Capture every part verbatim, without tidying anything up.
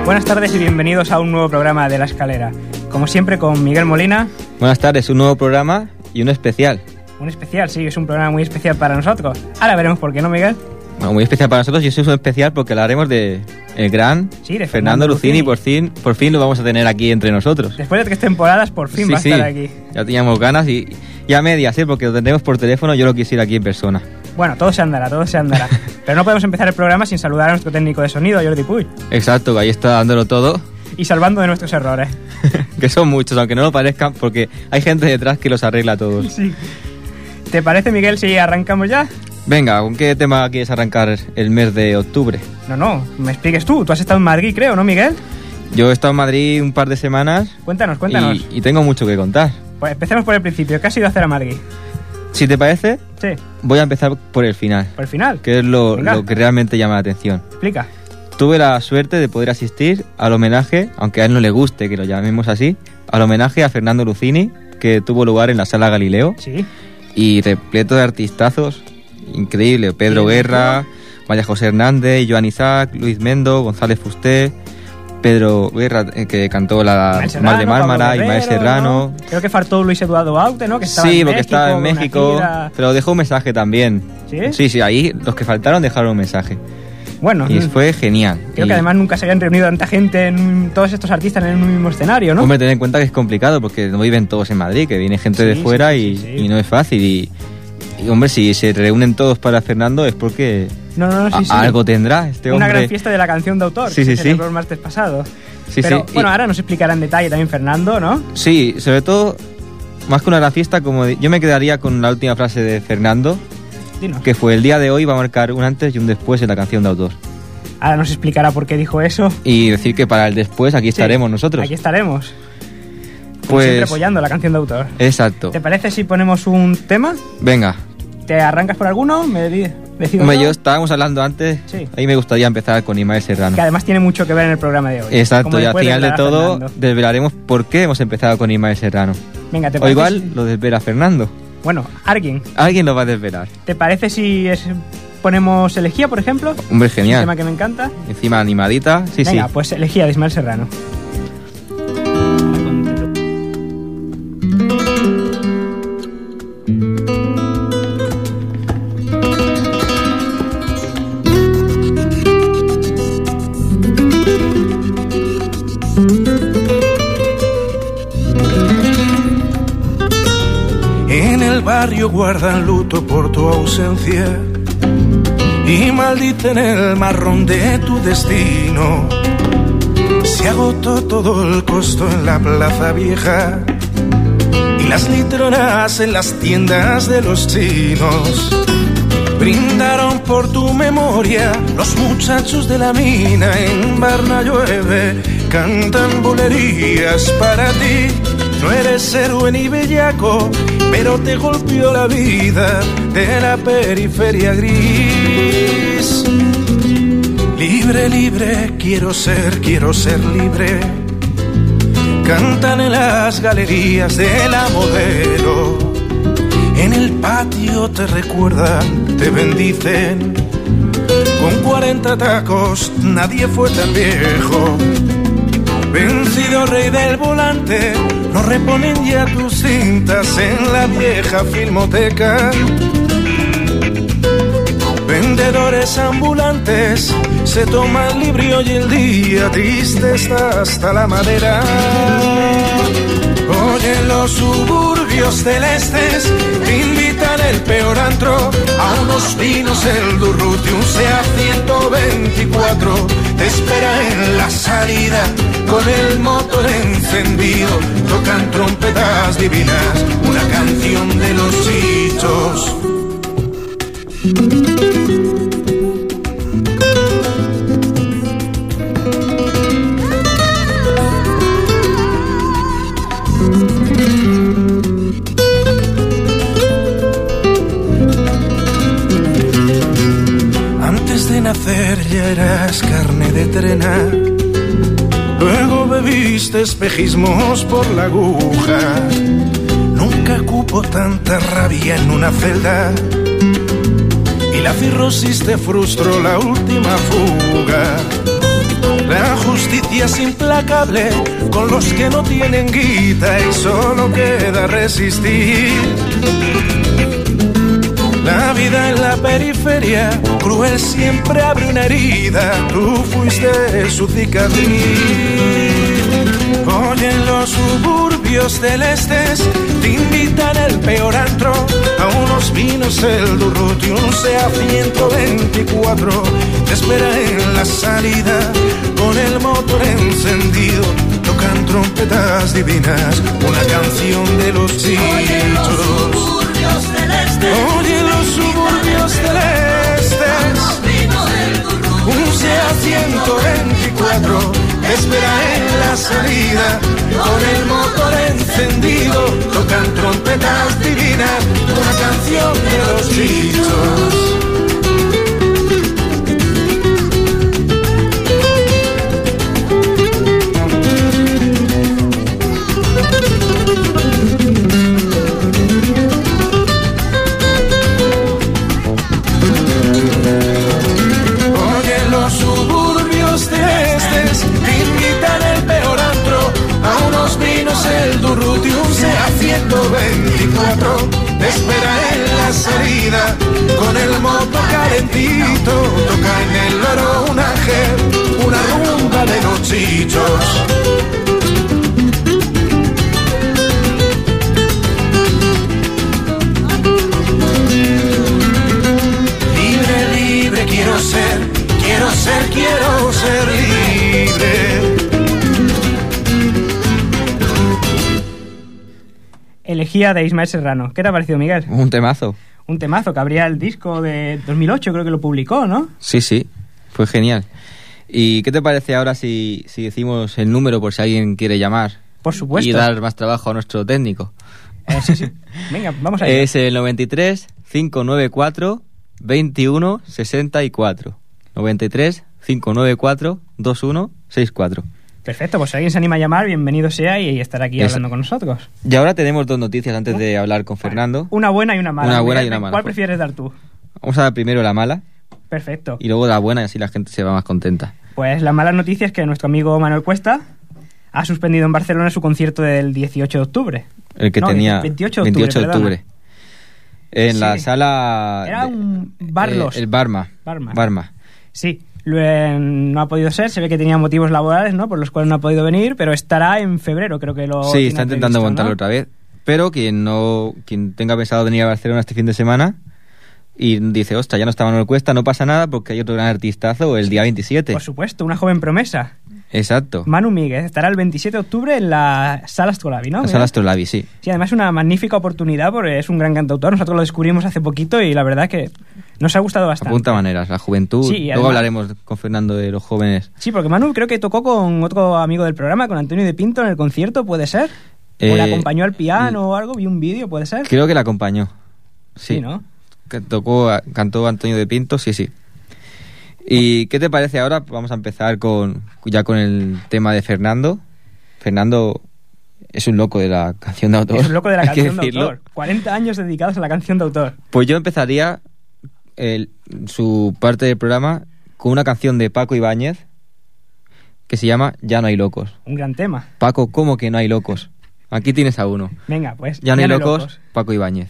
Buenas tardes y bienvenidos a un nuevo programa de La Escalera. Como siempre con Miguel Molina. Buenas tardes, un nuevo programa y uno especial. Un especial, sí, es un programa muy especial para nosotros. Ahora veremos por qué, ¿no, Miguel? Bueno, muy especial para nosotros y eso es un especial porque hablaremos de el gran sí, de Fernando, Fernando Lucini. Lucini. Por fin, por fin lo vamos a tener aquí entre nosotros. Después de tres temporadas, por fin sí, va a sí, estar aquí. Ya teníamos ganas y, y a medias, ¿eh? Porque lo tendremos por teléfono, yo lo quisiera aquí en persona. Bueno, todo se andará, todo se andará. Pero no podemos empezar el programa sin saludar a nuestro técnico de sonido, Jordi Puy. Exacto, que ahí está dándolo todo. Y salvando de nuestros errores. Que son muchos, aunque no lo parezcan, porque hay gente detrás que los arregla todos. Sí. ¿Te parece, Miguel, si arrancamos ya? Venga, ¿con qué tema quieres arrancar el mes de octubre? No, no, me expliques tú. Tú has estado en Madrid, creo, ¿no, Miguel? Yo he estado en Madrid un par de semanas. Cuéntanos, cuéntanos. Y, y tengo mucho que contar. Pues empecemos por el principio. ¿Qué has ido a hacer a Madrid? Si te parece, sí. Voy a empezar por el final. ¿Por el final? Que es lo, lo que realmente llama la atención. Explica. Tuve la suerte de poder asistir al homenaje, aunque a él no le guste que lo llamemos así, al homenaje a Fernando Lucini, que tuvo lugar en la Sala Galileo. Sí. Y repleto de artistazos, increíble. Pedro Guerra, María José Hernández, Joan Isaac, Luis Mendo, González Fusté, Pedro Guerra, eh, que cantó la Mar de Mármara, Ismael Serrano. ¿No? Creo que faltó Luis Eduardo Aute, ¿no? Que estaba sí, en porque México, estaba en México, pero dejó un mensaje también. ¿Sí? Sí, sí, ahí los que faltaron dejaron un mensaje. Bueno, y fue genial. Creo y... que además nunca se habían reunido tanta gente, en todos estos artistas en un mismo escenario, ¿no? Hombre, ten en cuenta que es complicado porque no viven todos en Madrid, que viene gente sí, de fuera sí, y, sí, sí. y no es fácil. Y, y, hombre, si se reúnen todos para Fernando es porque no, no, no, sí, a, sí. algo tendrá este hombre. Una gran fiesta de la canción de autor, sí, que sí, se sí. celebró el martes pasado. Sí, Pero, sí. bueno, y... ahora nos explicará en detalle también Fernando, ¿no? Sí, sobre todo, más que una gran fiesta, como yo me quedaría con la última frase de Fernando, Dinos. Que fue: el día de hoy va a marcar un antes y un después en la canción de autor. Ahora nos explicará por qué dijo eso. Y decir que para el después aquí estaremos sí, nosotros. Aquí estaremos. Pues siempre apoyando la canción de autor. Exacto. ¿Te parece si ponemos un tema? Venga. ¿Te arrancas por alguno? Me decido. Hombre, yo estábamos hablando antes. Sí. Ahí me gustaría empezar con Ismael Serrano. Que además tiene mucho que ver en el programa de hoy. Exacto, y al final de todo Fernando. desvelaremos por qué hemos empezado con Ismael Serrano. Venga, ¿te o parece? igual si... lo desvela Fernando. Bueno, alguien. Alguien lo va a desvelar. ¿Te parece si es... ponemos Elegía, por ejemplo? Hombre, genial. Un tema que me encanta. Encima animadita, sí, Venga, sí. Venga, pues Elegía de Ismael Serrano. En el barrio guardan luto por tu ausencia y maldicen el marrón de tu destino. Se agotó todo el costo en la plaza vieja y las litronas en las tiendas de los chinos. Brindaron por tu memoria los muchachos de la mina. En Barna llueve, cantan bulerías para ti. No eres héroe ni bellaco, pero te golpeó la vida de la periferia gris. Libre, libre, quiero ser, quiero ser libre. Cantan en las galerías de la Modelo. En el patio te recuerdan, te bendicen. Con cuarenta tacos nadie fue tan viejo. Vencido rey del volante, no reponen ya tus cintas en la vieja filmoteca. Vendedores ambulantes se toman librio y el día triste está hasta la madera. Oye, en los suburbios del este te invitan el peor antro, a unos vinos el Durruti, un Seat ciento veinticuatro te espera en la salida con el motor encendido. Tocan trompetas divinas, una canción de los hichos. Antes de nacer ya eras carne de trena. Luego bebiste espejismos por la aguja. Nunca cupo tanta rabia en una celda. Y la cirrosis te frustró la última fuga. La justicia es implacable con los que no tienen guita y solo queda resistir. La vida en la periferia, cruel, siempre abre una herida. Tú fuiste su cicatriz. Hoy en los suburbios del este te invitan el peor antro, a unos vinos el Durruti, un SEAT ciento veinticuatro. Te espera en la salida con el motor encendido. Tocan trompetas divinas, una canción de los chichos. Oye, en los suburbios del este, un SEAT ciento veinticuatro te espera en la salida, con el motor encendido. Tocan trompetas divinas, una canción de los chichos. El Durruti, un SEAT ciento veinticuatro te espera en la salida, con el motor calentito. Toca en el oro un ángel, una rumba de los chichos. Libre, libre quiero ser, quiero ser, quiero ser libre. Elegía de Ismael Serrano. ¿Qué te ha parecido, Miguel? Un temazo. Un temazo, que abría el disco de dos mil ocho, creo que lo publicó, ¿no? Sí, sí, fue genial. ¿Y qué te parece ahora si, si decimos el número por si alguien quiere llamar? Por supuesto. Y dar más trabajo a nuestro técnico. Eh, sí, sí. Venga, vamos a ir. Es el noventa y tres, cinco noventa y cuatro, veintiuno sesenta y cuatro. noventa y tres, cinco noventa y cuatro, veintiuno sesenta y cuatro. Perfecto, pues si alguien se anima a llamar, bienvenido sea y estará aquí es... hablando con nosotros. Y ahora tenemos dos noticias antes de hablar con Fernando. Una buena y una mala. Una buena Miguel, y una mala. ¿Cuál prefieres dar tú? Vamos a dar primero la mala. Perfecto. Y luego la buena y así la gente se va más contenta. Pues la mala noticia es que nuestro amigo Manuel Cuesta ha suspendido en Barcelona su concierto del dieciocho de octubre. El que no, tenía veintiocho de octubre. veintiocho de octubre. En sí. la sala... Era de, un Barlos. Eh, el Barma. Barma. Barma. Sí. No ha podido ser, se ve que tenía motivos laborales, ¿no? Por los cuales no ha podido venir, pero estará en febrero, creo que lo... Sí, está intentando previsto, montarlo ¿no? otra vez. Pero quien no quien tenga pensado venir a Barcelona este fin de semana y dice, ostras, ya no está Manuel Cuesta, no pasa nada porque hay otro gran artistazo el día veintisiete. Por supuesto, una joven promesa. Exacto. Manu Míguez estará el veintisiete de octubre en la Sala Astrolabi, ¿no? La Sala Astrolabi, sí. Sí, además es una magnífica oportunidad porque es un gran cantautor. Nosotros lo descubrimos hace poquito y la verdad que nos ha gustado bastante. Apunta maneras, la juventud. Sí, luego además, hablaremos con Fernando de los jóvenes. Sí, porque Manu creo que tocó con otro amigo del programa, con Antonio de Pinto en el concierto, ¿puede ser? ¿O Eh, le acompañó al piano o algo? Vi un vídeo, ¿puede ser? Creo que la acompañó. Sí, Sí, ¿no? Que tocó, cantó Antonio de Pinto, sí, sí. ¿Y qué te parece ahora? Vamos a empezar con ya con el tema de Fernando. Fernando es un loco de la canción de autor. Es un loco de la hay que canción de decirlo. autor. cuarenta años dedicados a la canción de autor. Pues yo empezaría el, su parte del programa con una canción de Paco Ibáñez que se llama Ya no hay locos. Un gran tema. Paco, ¿cómo que no hay locos? Aquí tienes a uno. Venga, pues. Ya no hay locos, Paco Ibáñez.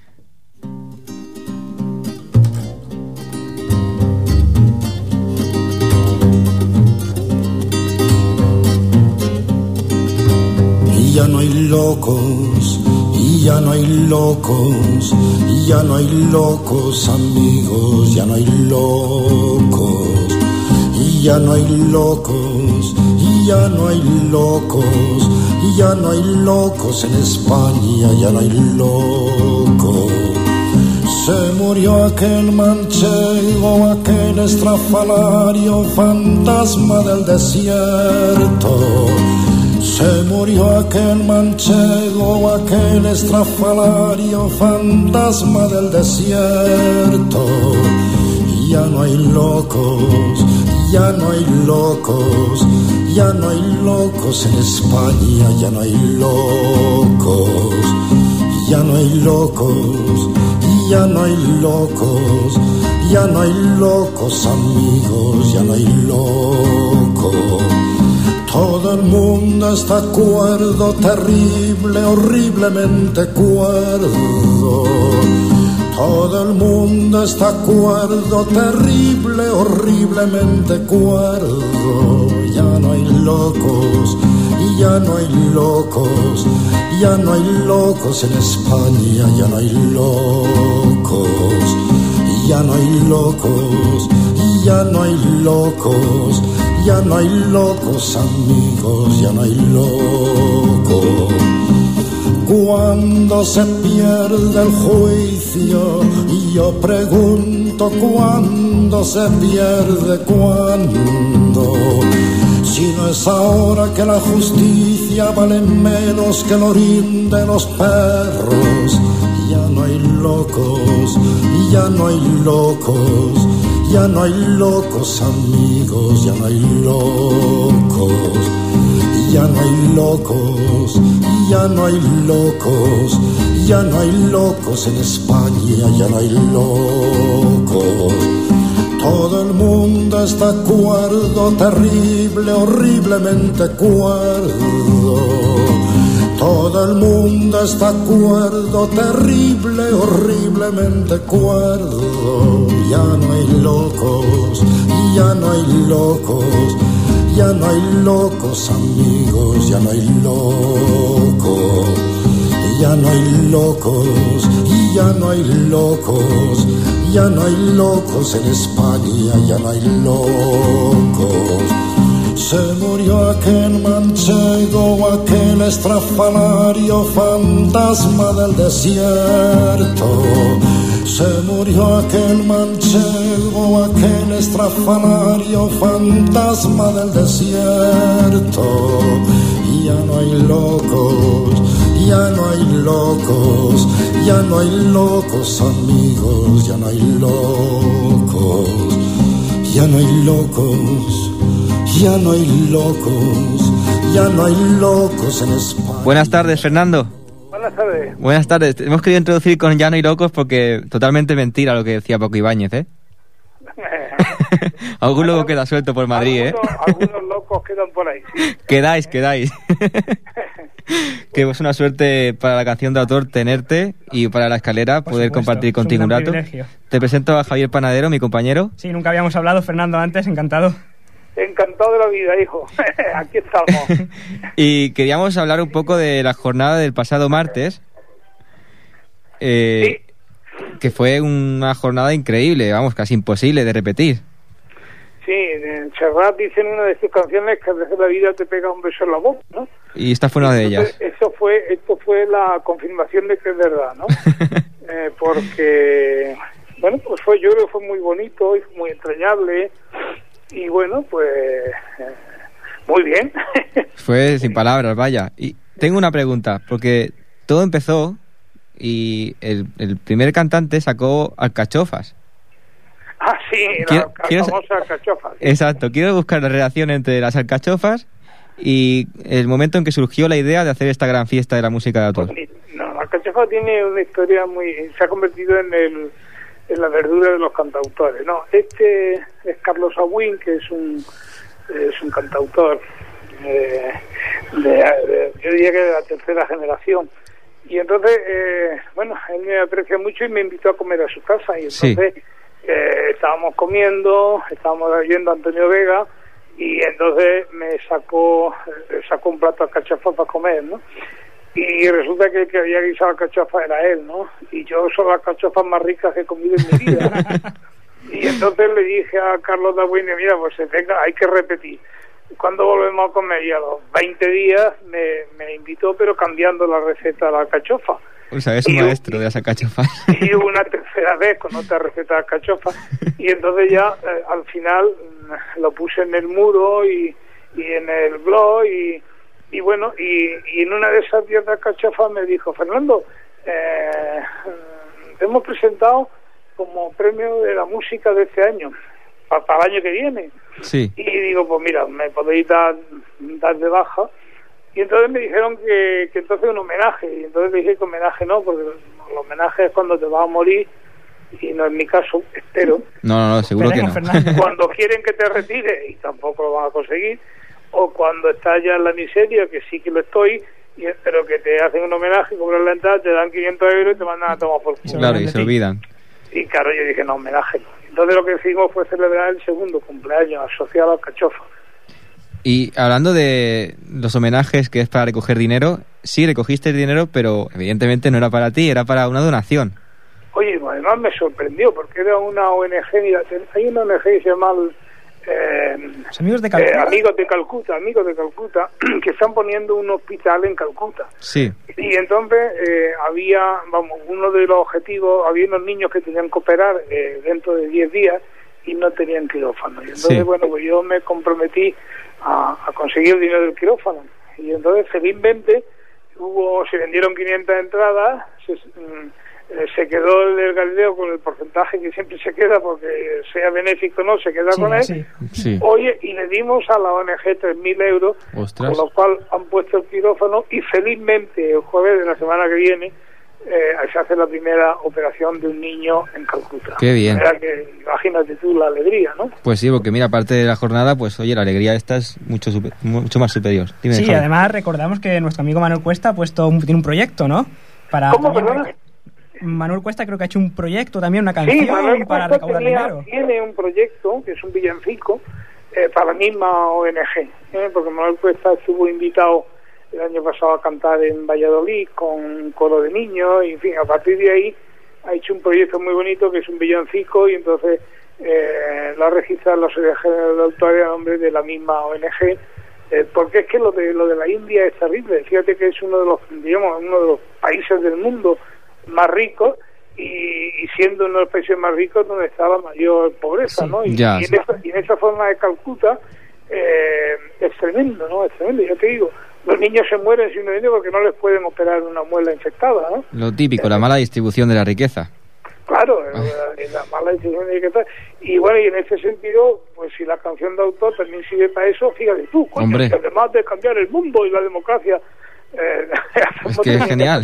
Y ya no hay locos, y ya no hay locos, y ya no hay locos amigos, ya no hay locos, y ya no hay locos, y ya no hay locos, y ya no hay locos en España, ya no hay locos. Se murió aquel manchego, aquel estrafalario, fantasma del desierto. Se murió aquel manchego, aquel estrafalario, fantasma del desierto. Y ya no hay locos, ya no hay locos, ya no hay locos en España, ya no hay locos, ya no hay locos, ya no hay locos, ya no hay locos amigos, ya no hay locos. Todo el mundo está cuerdo, terrible, horriblemente cuerdo. Todo el mundo está cuerdo, terrible, horriblemente cuerdo. Ya no hay locos, y ya no hay locos, ya no hay locos en España, ya no hay locos, y ya no hay locos, y ya no hay locos, ya no hay locos amigos, ya no hay locos. Cuando se pierde el juicio, y yo pregunto cuándo se pierde, cuándo. Si no es ahora que la justicia vale menos que el orín de los perros. Ya no hay locos, ya no hay locos, ya no hay locos amigos, ya no hay locos. Ya no hay locos, ya no hay locos, ya no hay locos en España, ya no hay locos. Todo el mundo está cuerdo, terrible, horriblemente cuerdo. Todo el mundo está cuerdo, terrible, horriblemente cuerdo. Ya no hay locos, ya no hay locos, ya no hay locos amigos, ya no hay locos, ya no hay locos, ya no hay locos, ya no hay locos en España, ya no hay locos. Se murió aquel manchego, aquel estrafalario fantasma del desierto. Se murió aquel manchego, aquel estrafalario fantasma del desierto. Y ya no hay locos, ya no hay locos, ya no hay locos amigos, ya no hay locos, ya no hay locos, ya no hay locos, ya no hay locos en España. Buenas tardes, Fernando. Buenas tardes. Buenas tardes. Hemos querido introducir con Ya no hay locos porque totalmente mentira lo que decía Paco Ibáñez, ¿eh? Algún loco queda suelto por Madrid, algunos, ¿eh? Algunos locos quedan por ahí, sí. Quedáis, quedáis. Que es una suerte para la canción de autor tenerte y para La Escalera Por poder supuesto, compartir es un contigo un gran rato. privilegio. Te presento a Javier Panadero, mi compañero. Sí, nunca habíamos hablado, Fernando, antes, encantado. Encantado de la vida, hijo. Aquí estamos. Y queríamos hablar un poco de la jornada del pasado martes. Eh, Sí. Que fue una jornada increíble, vamos, casi imposible de repetir. Sí, en Serrat dicen una de sus canciones que a veces la vida te pega un beso en la boca, ¿no? Y esta fue una de ellas. Entonces, eso fue, esto fue la confirmación de que es verdad, ¿no? eh, porque, bueno, pues fue, yo creo que fue muy bonito y muy entrañable y bueno, pues eh, muy bien. Fue sin palabras, vaya. Y tengo una pregunta, porque todo empezó y el, el primer cantante sacó alcachofas. Ah, sí, Quiero- la, quiero- la famosa alcachofa. Sí. Exacto, quiero buscar la relación entre las alcachofas y el momento en que surgió la idea de hacer esta gran fiesta de la música de autor. Pues, no, la alcachofa tiene una historia muy... se ha convertido en el en la verdura de los cantautores, ¿no? Este es Carlos Agüín, que es un es un cantautor eh, de, de- yo diría que de la tercera generación. Y entonces, eh, bueno, él me aprecia mucho y me invitó a comer a su casa. Y entonces Sí. eh, estábamos comiendo, estábamos oyendo a Antonio Vega y entonces me sacó eh, sacó un plato de alcachofa para comer, ¿no? Y resulta que el que había guisado alcachofa era él, ¿no? Y yo son las alcachofas más ricas que he comido en mi vida. Y entonces le dije a Carlos Agüín, mira, pues venga, hay que repetir. Cuando volvemos a comer, y a los veinte días me, me invitó, pero cambiando la receta de la alcachofa. O sea, es un Y- maestro de las alcachofas. Y una tercera vez con otra receta de alcachofa. Y entonces ya, eh, al final, mm, lo puse en el muro y, y en el blog y, y bueno, y, y en una de esas días de alcachofa me dijo, Fernando, eh, te hemos presentado como premio de la música de este año, para, para el año que viene. Sí. Y digo, pues mira, me podéis dar, dar de baja. Y entonces me dijeron que, que entonces un homenaje. Y entonces dije que homenaje no, porque el homenaje es cuando te vas a morir. Y no es mi caso, espero. No, no, no, seguro que no. Esperemos, Fernando. Cuando quieren que te retires, y tampoco lo van a conseguir. o cuando estás ya en la miseria, que sí que lo estoy, y, pero que te hacen un homenaje, cobran la entrada, te dan quinientos euros y te mandan a tomar por culo. Claro, y se olvidan. Y claro, yo dije, no, homenaje. Entonces lo que hicimos fue celebrar el segundo cumpleaños asociado al Cachofa. Y hablando de los homenajes que es para recoger dinero, sí recogiste el dinero, pero evidentemente no era para ti, era para una donación. Oye, además me sorprendió, porque era una O N G, mira, hay una O N G que se llama eh, ¿Los amigos de Calcuta? Eh, amigos de Calcuta, amigos de Calcuta, que están poniendo un hospital en Calcuta. Sí. Y entonces eh, había, vamos, uno de los objetivos, había unos niños que tenían que operar eh, dentro de diez días y no tenían quirófano. Y entonces, sí. bueno, pues yo me comprometí a, a conseguir el dinero del quirófano. Y entonces, felizmente, hubo, se vendieron quinientas entradas, se, mm, eh, se quedó el del Galileo con el porcentaje que siempre se queda, porque sea benéfico o no, se queda sí, con él. Sí. Sí. Oye, y le dimos a la O N G tres mil euros, Ostras. Con lo cual han puesto el quirófano y felizmente el jueves de la semana que viene eh, se hace la primera operación de un niño en Calcuta. Qué bien. O sea que, imagínate tú la alegría, ¿no? Pues sí, porque mira, aparte de la jornada, pues oye, la alegría esta es mucho super, mucho más superior. Dime, sí, Javi. Además recordamos que nuestro amigo Manuel Cuesta ha puesto un, tiene un proyecto, ¿no? Para ¿Cómo, también, perdona? Manuel Cuesta creo que ha hecho un proyecto también, una canción sí, Manuel para Cuesta recaudar tenía, dinero. Tiene un proyecto, que es un villancico, eh, para la misma O N G, ¿eh? Porque Manuel Cuesta estuvo invitado el año pasado a cantar en Valladolid con un coro de niños, y en fin, a partir de ahí ha hecho un proyecto muy bonito que es un villancico, y entonces eh, lo ha registrado en los registros de autoría a nombre de la misma O N G, eh, porque es que lo de lo de la India es terrible. Fíjate que es uno de los, digamos, uno de los países del mundo más ricos, y, y siendo uno de los países más ricos donde está la mayor pobreza, sí, ¿no? Y, ya, y, sí. en esa, y en esa forma de Calcuta eh, es tremendo, ¿no? Es tremendo, yo te digo. Los niños se mueren simplemente porque no les pueden operar una muela infectada, ¿no? Lo típico, la mala distribución de la riqueza. Claro, la, la mala distribución de riqueza. Y bueno, y en ese sentido, pues si la canción de autor también sirve para eso, fíjate tú, coño, Hombre. que además de cambiar el mundo y la democracia, eh, es que es genial.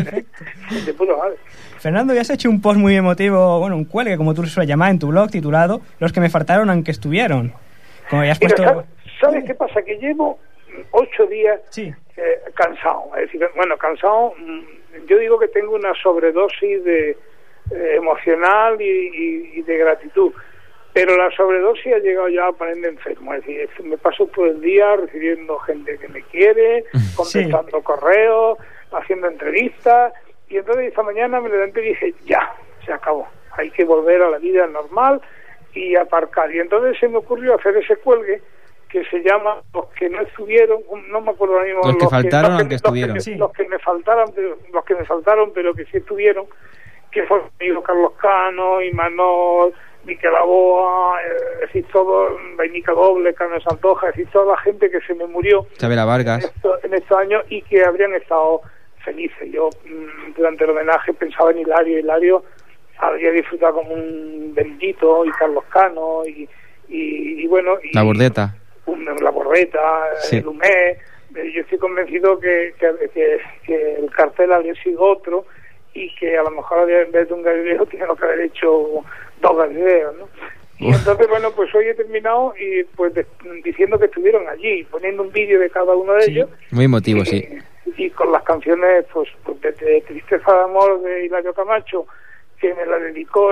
de puta madre. Fernando, ya has hecho un post muy emotivo, bueno, un cuelgue, como tú lo sueles llamar, en tu blog, titulado Los que me faltaron aunque estuvieron. Como ya has Mira, puesto... ¿sabes, ¿sabes qué pasa? Que llevo ocho días sí. eh, cansado. Es decir, bueno, cansado, yo digo que tengo una sobredosis de eh, emocional y, y, y de gratitud. Pero la sobredosis ha llegado ya a ponerme enfermo. Es decir, me paso todo el día recibiendo gente que me quiere, contestando sí. correos, haciendo entrevistas. Y entonces esta mañana me levanté y dije, ya, se acabó. Hay que volver a la vida normal y aparcar. Y entonces se me ocurrió hacer ese cuelgue que se llama Los que no estuvieron, no me acuerdo ahora mismo. Los que los faltaron, que, aunque los estuvieron. Que, sí. Los que me faltaron, pero, los que me faltaron, pero que sí estuvieron, que fue amigo Carlos Cano, Imanol, Miquel Aboa, eh, es decir, todo, Vainica Doble, Carmen Santoja, es decir, toda la gente que se me murió Chabela Vargas. En, esto, en estos años y que habrían estado felices. Yo mmm, durante el homenaje pensaba en Hilario, Hilario habría disfrutado como un bendito, y Carlos Cano, y, y, y bueno... Y, la Bordeta. Un, la Bordeta, sí. El Humé. Yo estoy convencido que, que, que, que el cartel habría sido otro, y que a lo mejor en vez de un Galileo tiene que haber hecho dos Galileos, ¿no? Y entonces, bueno, pues hoy he terminado y pues de, diciendo que estuvieron allí, poniendo un vídeo de cada uno de sí. ellos. Muy emotivo, y, sí. Y con las canciones, pues, de, de Tristeza de Amor de Hilario Camacho, que me la dedicó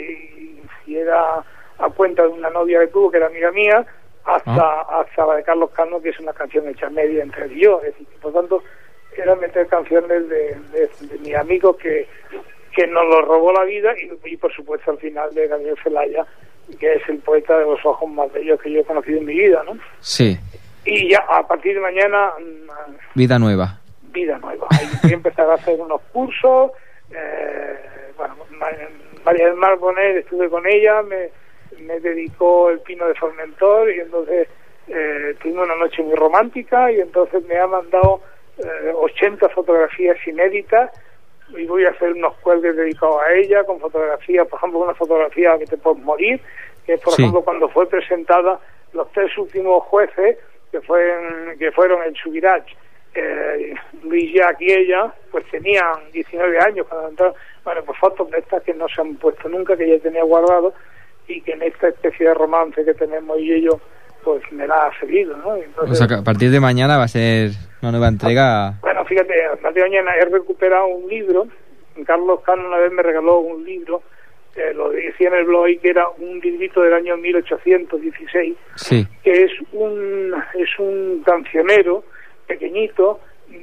y, y era a cuenta de una novia que tuvo, que era amiga mía, hasta, ah. hasta la de Carlos Cano, que es una canción hecha media entre él y yo. Es decir, por tanto, era meter canciones de, de, de mis amigos que, que nos lo robó la vida, y, y por supuesto al final de Gabriel Celaya, que es el poeta de los ojos más bellos que yo he conocido en mi vida, ¿no? Sí. Y ya a partir de mañana... Vida nueva. Vida nueva. Ahí voy a empezar a hacer unos cursos. Eh, bueno, María del Mar Bonet, estuve con ella, me, me dedicó el Pino de Formentor, y entonces eh, tuvimos una noche muy romántica, y entonces me ha mandado eh, ochenta fotografías inéditas, y voy a hacer unos cuelgues dedicados a ella, con fotografías, por ejemplo, una fotografía que te puedes morir, que es, por sí. ejemplo, cuando fue presentada los tres últimos jueces, que, fue, que fueron en Subirach, eh, Luis Jack y ella, pues tenían diecinueve años cuando entraron. Bueno, pues fotos de estas que no se han puesto nunca, que ya tenía guardado, y que en esta especie de romance que tenemos y ellos pues me la ha seguido, ¿no? Entonces, o sea, que a partir de mañana va a ser una nueva entrega. Bueno, fíjate, a partir de mañana he recuperado un libro. Carlos Cano una vez me regaló un libro, eh, lo decía en el blog, y que era un librito del año mil ochocientos dieciséis, sí. que es un es un cancionero pequeñito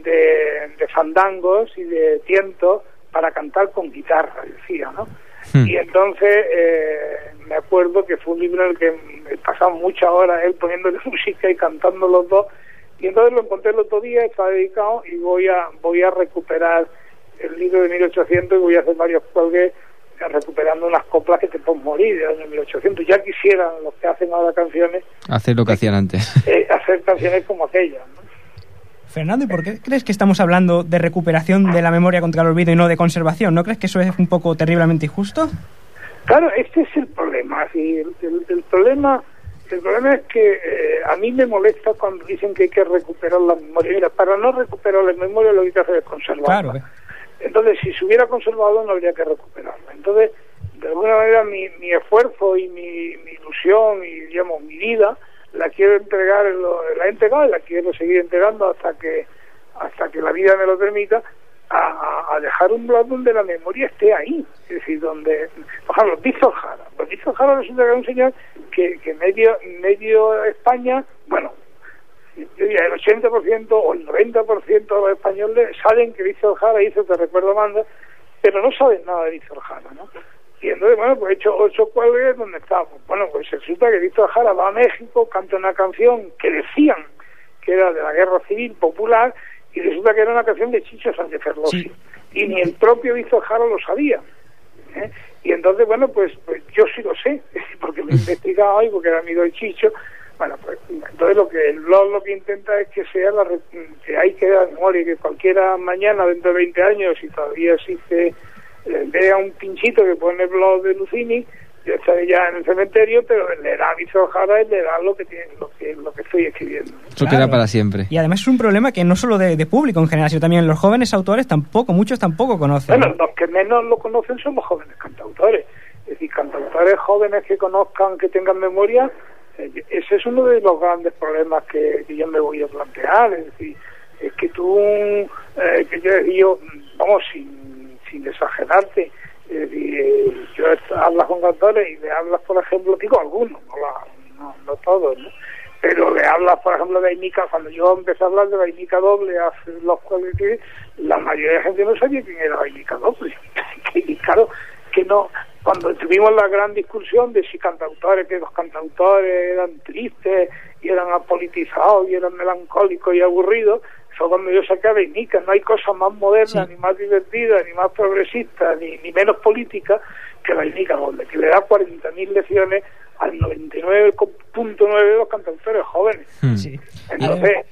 de, de fandangos y de tientos para cantar con guitarra, decía, ¿no? Hmm. Y entonces eh, me acuerdo que fue un libro en el que he pasado muchas horas él poniéndole música y cantando los dos, y entonces lo encontré el otro día, está dedicado, y voy a voy a recuperar el libro de mil ochocientos y voy a hacer varios cuelgues recuperando unas coplas que te pueden morir del año mil ochocientos. Ya quisieran los que hacen ahora canciones hacer lo que hacían antes, eh, hacer canciones como aquellas, ¿no? Fernando, ¿y por qué crees que estamos hablando de recuperación de la memoria contra el olvido y no de conservación? ¿No crees que eso es un poco terriblemente injusto? Claro, este es el problema. ¿Sí? El, el, el problema el problema es que eh, a mí me molesta cuando dicen que hay que recuperar la memoria. Mira, para no recuperar la memoria lo que hay que hacer es conservarla. Claro. Entonces, si se hubiera conservado, no habría que recuperarla. Entonces, de alguna manera, mi, mi esfuerzo y mi, mi ilusión y, digamos, mi vida, la quiero entregar, la he entregado y la quiero seguir entregando hasta que hasta que la vida me lo permita, a, a dejar un blog donde la memoria esté ahí. Es decir, donde, por ejemplo, Víctor Jara. Pues Víctor Jara resulta que es un señor que, que medio, medio España, bueno, yo diría el ochenta por ciento o el noventa por ciento de los españoles saben que Víctor Jara hizo Te recuerdo Amanda, pero no saben nada de Víctor Jara, ¿no? Y entonces, bueno, pues he hecho ocho cuelgues donde estamos. Bueno, pues resulta que Víctor Jara va a México, canta una canción que decían que era de la Guerra Civil Popular, y resulta que era una canción de Chicho Sánchez Ferlosio. Sí. Y ni el propio Víctor Jara lo sabía, ¿eh? Y entonces, bueno, pues, pues yo sí lo sé, porque lo he investigado y porque era amigo de Chicho. Bueno, pues entonces lo que el blog lo que intenta es que sea la que hay que dar memoria, que cualquiera mañana, dentro de veinte años, si todavía existe, eh, vea un pinchito que pone el blog de Lucini, yo estaré ya en el cementerio, pero leerá a Víctor Jara y leerá lo que tiene, lo que lo que estoy escribiendo. Eso claro. Queda para siempre. Y además es un problema que no solo de, de público en general, sino también los jóvenes autores tampoco, muchos tampoco conocen. Bueno, los que menos lo conocen son los jóvenes cantautores. Es decir, cantautores jóvenes que conozcan, que tengan memoria, eh, ese es uno de los grandes problemas que, que yo me voy a plantear. Es decir, es que tú, eh, que yo, yo, vamos, sin, sin exagerarte, es decir, eh, yo hablas con cantores y le hablas, por ejemplo, digo algunos, no, la, no, no todos, ¿no? Pero le hablas, por ejemplo, de Vainica. Cuando yo empecé a hablar de Vainica Doble hace los cuales que la mayoría de la gente no sabía quién era Vainica Doble. Y claro, que no, cuando tuvimos la gran discusión de si cantautores, que los cantautores eran tristes y eran apolitizados y eran melancólicos y aburridos, fue cuando yo saqué a Vainica. No hay cosa más moderna, sí, ni más divertida, ni más progresista, ni, ni menos política que Vainica Doble, que le da cuarenta mil lecciones al noventa y nueve punto nueve de los cantautores jóvenes. Sí. Entonces,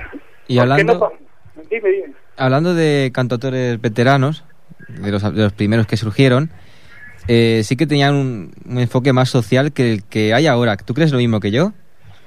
y hablando, no, dime, dime. hablando de cantautores veteranos, de los, de los primeros que surgieron, eh, sí que tenían un, un enfoque más social que el que hay ahora. ¿Tú crees lo mismo que yo?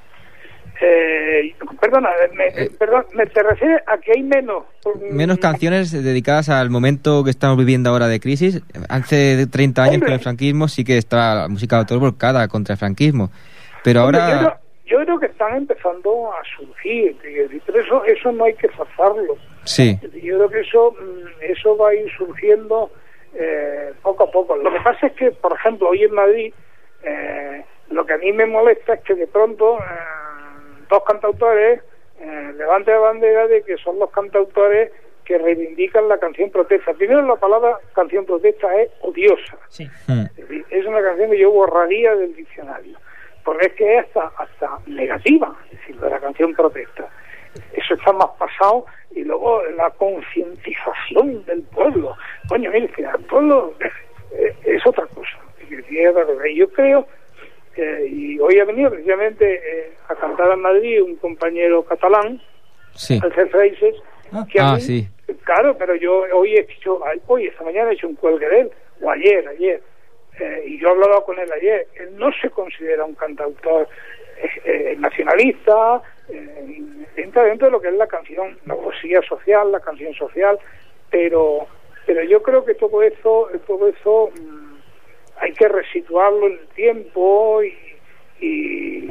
Eh, perdona, me, eh, perdón, ¿me te refieres a que hay menos? Menos canciones dedicadas al momento que estamos viviendo ahora de crisis. Hace treinta años, hombre, con el franquismo sí que estaba la música de autor volcada contra el franquismo, pero hombre, ahora... Yo creo, yo creo que están empezando a surgir, pero eso, eso no hay que forzarlo. Sí. Yo creo que eso, eso va a ir surgiendo eh, poco a poco. Lo que pasa es que, por ejemplo, hoy en Madrid, eh, lo que a mí me molesta es que de pronto... Eh, dos cantautores eh, levanten la bandera de que son los cantautores que reivindican la canción protesta. Primero, la palabra canción protesta es odiosa. Sí. Es decir, es una canción que yo borraría del diccionario, porque es que es hasta, hasta negativa, es decir, de la canción protesta. Eso está más pasado. Y luego la concientización del pueblo. Coño, mire, que el pueblo es, es otra cosa. Y yo creo... Eh, y hoy ha venido precisamente eh, a cantar a Madrid un compañero catalán, sí, Alcer Freixes, que a ah, mí, sí. Claro, pero yo hoy he hecho, hoy esta mañana he hecho un cuelgue de él, o ayer, ayer, eh, y yo he hablado con él ayer. Él no se considera un cantautor eh, eh, nacionalista, eh, entra dentro de lo que es la canción, la poesía social, la canción social, pero pero yo creo que todo eso, todo eso hay que resituarlo en el tiempo y, y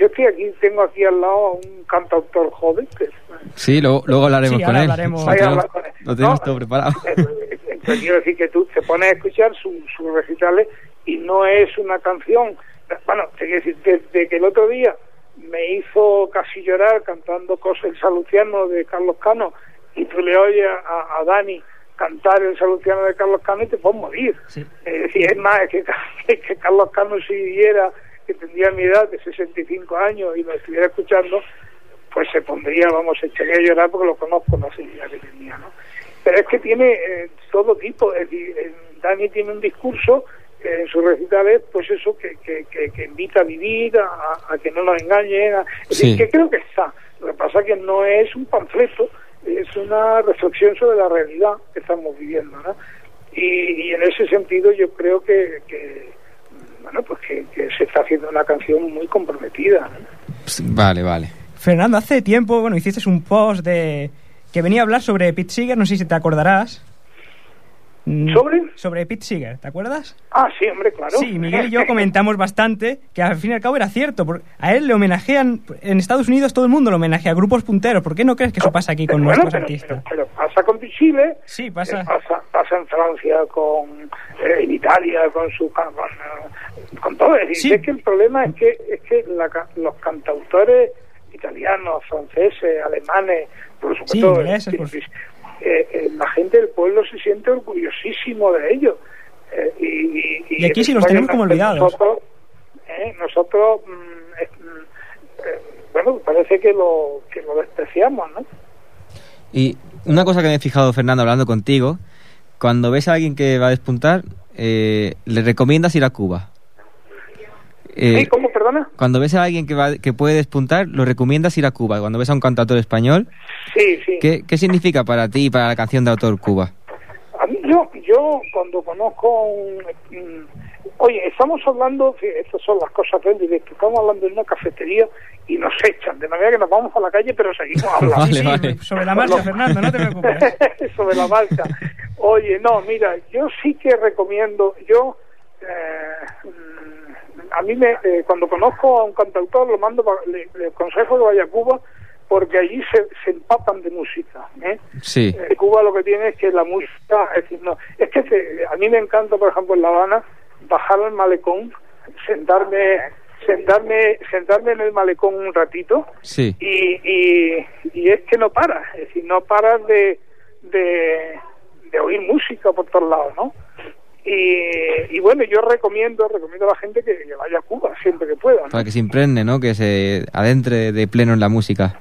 yo estoy aquí, tengo aquí al lado a un cantautor joven que sí, luego, luego hablaremos sí, con él. hablaremos. Lo tenemos, con él. lo tenemos No, todo preparado. Entonces quiero decir que tú te pones a escuchar sus su recitales y no es una canción. Bueno, te quiero decir, desde que el otro día me hizo casi llorar cantando cosas el Salustiano de Carlos Cano, y tú le oyes a, a Dani cantar el Salustiano de Carlos Cano y te puedes morir. Sí. Es decir, es más, es que, es que Carlos Cano, si viviera, que tendría mi edad de sesenta y cinco años y lo estuviera escuchando, pues se pondría, vamos, se echaría a llorar porque lo conozco, la señora que tenía, ¿no? Pero es que tiene eh, todo tipo, es decir, eh, Dani tiene un discurso eh, en sus recitales, pues eso, que, que, que, que invita a vivir, a, a que no nos engañen, a, es sí. decir, que creo que está. Lo que pasa es que no es un panfleto, es una reflexión sobre la realidad que estamos viviendo, ¿no? Y, y en ese sentido yo creo que, que bueno, pues que, que se está haciendo una canción muy comprometida, ¿no? Vale, vale. Fernando, hace tiempo, bueno, hiciste un post de que venía a hablar sobre Pete Seeger, no sé si te acordarás. ¿Sobre? Sobre Pete Seeger, ¿te acuerdas? Ah, sí, hombre, claro. Sí, Miguel y yo comentamos bastante que al fin y al cabo era cierto. Porque a él le homenajean, en Estados Unidos todo el mundo lo homenajea, grupos punteros. ¿Por qué no crees que eso pasa aquí con bueno, nuestros pero, artistas? Pero, pero pasa con Chile, Sí, pasa. eh, pasa, pasa en Francia, con eh, en Italia, con su con, eh, con todo. Es decir, Sí. es que el problema es que es que la, los cantautores italianos, franceses, alemanes, por Sí, supuesto, ingleses, eh, por- eh, eh, la gente del pueblo se siente orgullosísimo de ellos. Eh, y, y, Y aquí sí los tenemos como olvidados. Nosotros, eh, nosotros mm, eh, mm, eh, bueno, parece que lo que lo despreciamos, ¿no? Y una cosa que me he fijado, Fernando, hablando contigo, cuando ves a alguien que va a despuntar, eh, le recomiendas ir a Cuba. Eh, ¿Sí? ¿Cómo, perdona? Cuando ves a alguien que va, que puede despuntar, lo recomiendas ir a Cuba. Cuando ves a un cantautor español, Sí, sí. ¿qué, qué significa para ti y para la canción de autor Cuba? A mí, yo, yo cuando conozco un... mm, oye, estamos hablando, sí, estas son las cosas del directo, estamos hablando en una cafetería y nos echan, de manera que nos vamos a la calle, pero seguimos hablando. Vale, Sí, vale. sobre la marcha, Fernando, no te preocupes. Sobre la marcha. Oye, no, mira, yo sí que recomiendo, yo... Eh, mm, a mí, me, eh, cuando conozco a un cantautor, lo mando, pa- le, le aconsejo que vaya a Cuba, porque allí se, se empapan de música, ¿eh? Sí, Eh, Cuba lo que tiene es que la música, es decir, no, es que se- a mí me encanta, por ejemplo, en La Habana, bajar al malecón, sentarme, sentarme, sentarme en el malecón un ratito, sí. y, y, y es que no paras, es decir, no paras de, de, de oír música por todos lados, ¿no? Y, y bueno, yo recomiendo, recomiendo a la gente que, que vaya a Cuba siempre que pueda, ¿no? Para que se impregne, ¿no? Que se adentre de pleno en la música.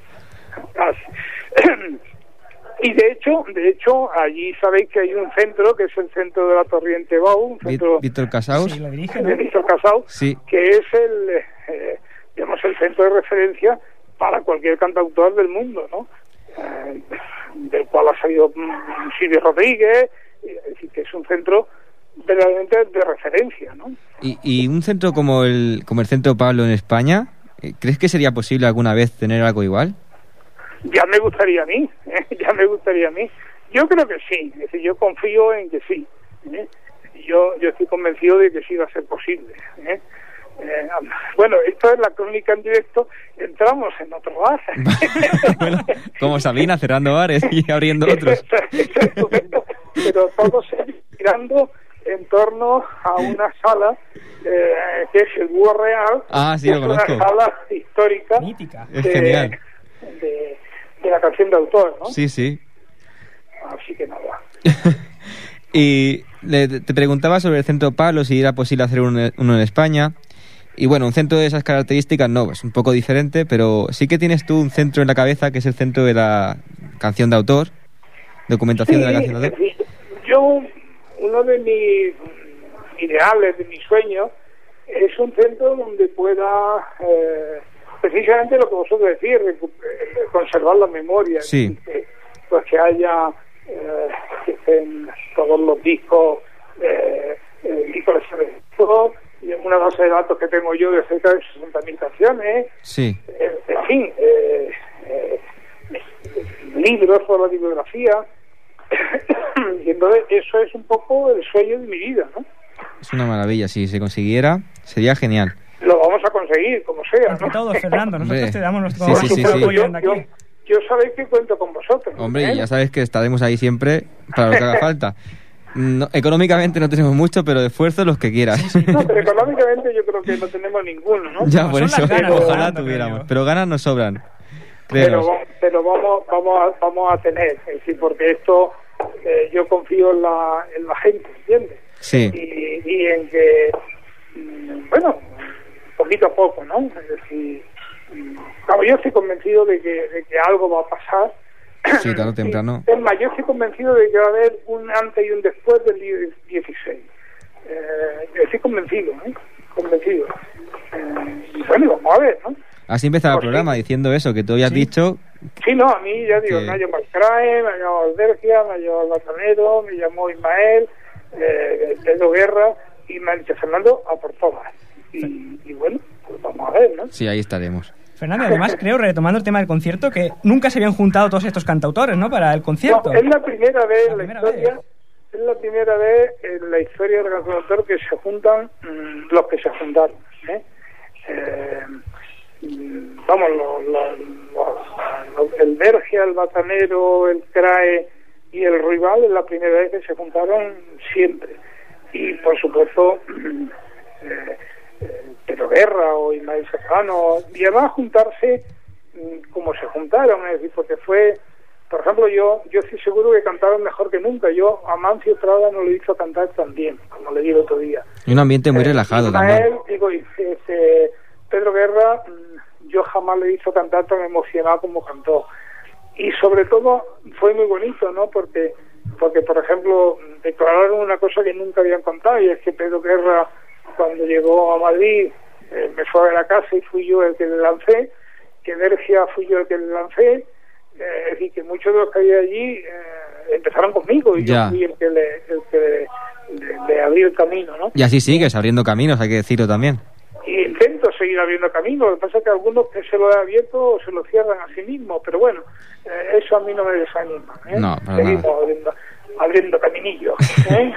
Así. Y de hecho, de hecho, allí sabéis que hay un centro, que es el centro de la Torriente Bau, un Vi- centro Víctor Casaus. Sí, lo dirige, ¿no? de Víctor Casau, Sí. que es el, eh, digamos, el centro de referencia para cualquier cantautor del mundo, ¿no? Eh, del cual ha salido mm, Silvio Rodríguez, es decir, que es un centro verdaderamente de referencia, ¿no? Y, y un centro como el, como el Centro Pablo en España, eh, ¿crees que sería posible alguna vez tener algo igual? Ya me gustaría a mí, ¿eh? ya me gustaría a mí. Yo creo que sí, es decir, yo confío en que sí. ¿eh? Yo yo estoy convencido de que sí va a ser posible. ¿eh? Eh, bueno, esto es la crónica en directo, entramos en otro bar. Bueno, como Sabina, cerrando bares y abriendo otros. Pero todos girando en torno a una sala eh, que es el Búho Real. Ah, sí, que lo es conozco. una sala histórica Mítica. Es de, genial. de, de la canción de autor, ¿no? Sí, sí. Así que nada. Y le- te preguntaba sobre el Centro Pablo, si era posible hacer uno, uno en España. Y bueno, un centro de esas características no, es un poco diferente, pero sí que tienes tú un centro en la cabeza que es el centro de la canción de autor, documentación de la canción de autor. Sí, yo, uno de mis ideales, de mis sueños, es un centro donde pueda, eh, precisamente lo que vosotros decís, recu- eh, conservar la memoria. Sí. Que, pues que haya, eh, que estén todos los discos, eh, eh, discos de todo, y una base de datos que tengo yo de cerca de sesenta mil canciones, Sí, eh, en fin, eh, eh, libros por la bibliografía. Y entonces eso es un poco el sueño de mi vida, ¿no? es una maravilla. Si se consiguiera, sería genial. lo vamos a conseguir, como sea, Entre ¿no? todos, Fernando, nosotros Hombre. te damos nuestro Sí, sí, sí, nuestro sí. apoyo yo, desde yo, aquí. yo sabéis que cuento con vosotros. Hombre, ¿eh? y ya sabes que estaremos ahí siempre para lo que haga falta. No, económicamente no tenemos mucho, pero de esfuerzo los que quieras. No, pero económicamente yo creo que no tenemos ninguno, ¿no? Ya, No, por son eso, las ganas, ojalá Fernando, tuviéramos. creo. Pero ganas nos sobran. pero, Créenos. va- pero vamos vamos a, vamos a tener, es decir, porque esto eh, yo confío en la, en la gente, ¿entiendes? Sí. Y, y en que, mm, bueno, poquito a poco, ¿no? Es decir, mm, claro, yo estoy convencido de que, de que algo va a pasar. Sí, tarde o temprano. Es más, yo estoy convencido de que va a haber un antes y un después del dieciséis. Eh, estoy convencido, ¿eh? Convencido. Eh, y bueno, vamos a ver, ¿no? Así empezaba el Pues sí. programa, diciendo eso, que tú habías Sí. dicho. Sí, no, a mí ya digo, Que- me ha llamado Crae, me ha llamado Albergia, me ha llamado Batanero, me llamó Ismael, eh, Pedro Guerra, y me ha dicho Fernando, a por todas. Y, y bueno, pues vamos a ver, ¿no? Sí, ahí estaremos. Fernando, además creo, retomando el tema del concierto, que nunca se habían juntado todos estos cantautores, ¿no? Para el concierto. No, es la primera vez La en la primera historia, vez. es la primera vez en la historia del cantautor que se juntan mm, los que se juntaron, ¿eh? Eh, mm, vamos, lo- lo- lo- lo- el Vergia, el Batanero, el Crae y el Rival es la primera vez que se juntaron siempre. Y por supuesto, mm, eh, eh, Pedro Guerra o Ismael Serrano, y además juntarse mm, como se juntaron, es decir, porque fue, por ejemplo, yo yo estoy seguro que cantaron mejor que nunca. Yo a Mancio Prada no lo hizo cantar tan bien, como le di el otro día. Y un ambiente muy Eh, relajado Ismael, también. digo, y, este, Pedro Guerra, mm, yo jamás le hizo cantar tan emocionado como cantó. Y sobre todo fue muy bonito, ¿no? Porque, porque por ejemplo, declararon una cosa que nunca habían contado, y es que Pedro Guerra, cuando llegó a Madrid, eh, me fue a ver a casa y fui yo el que le lancé, que Vergia fui yo el que le lancé, eh, es decir, que muchos de los que había allí eh, empezaron conmigo, y Ya. yo fui el que le, el que le, le abrí el camino, ¿no? Y así sigues, abriendo caminos, hay que decirlo también. Y intento seguir abriendo caminos. Lo que pasa es que algunos que se lo he abierto se lo cierran a sí mismos, pero bueno, eh, eso a mí no me desanima, ¿eh? No, para Seguimos nada. abriendo, abriendo caminillos, ¿eh?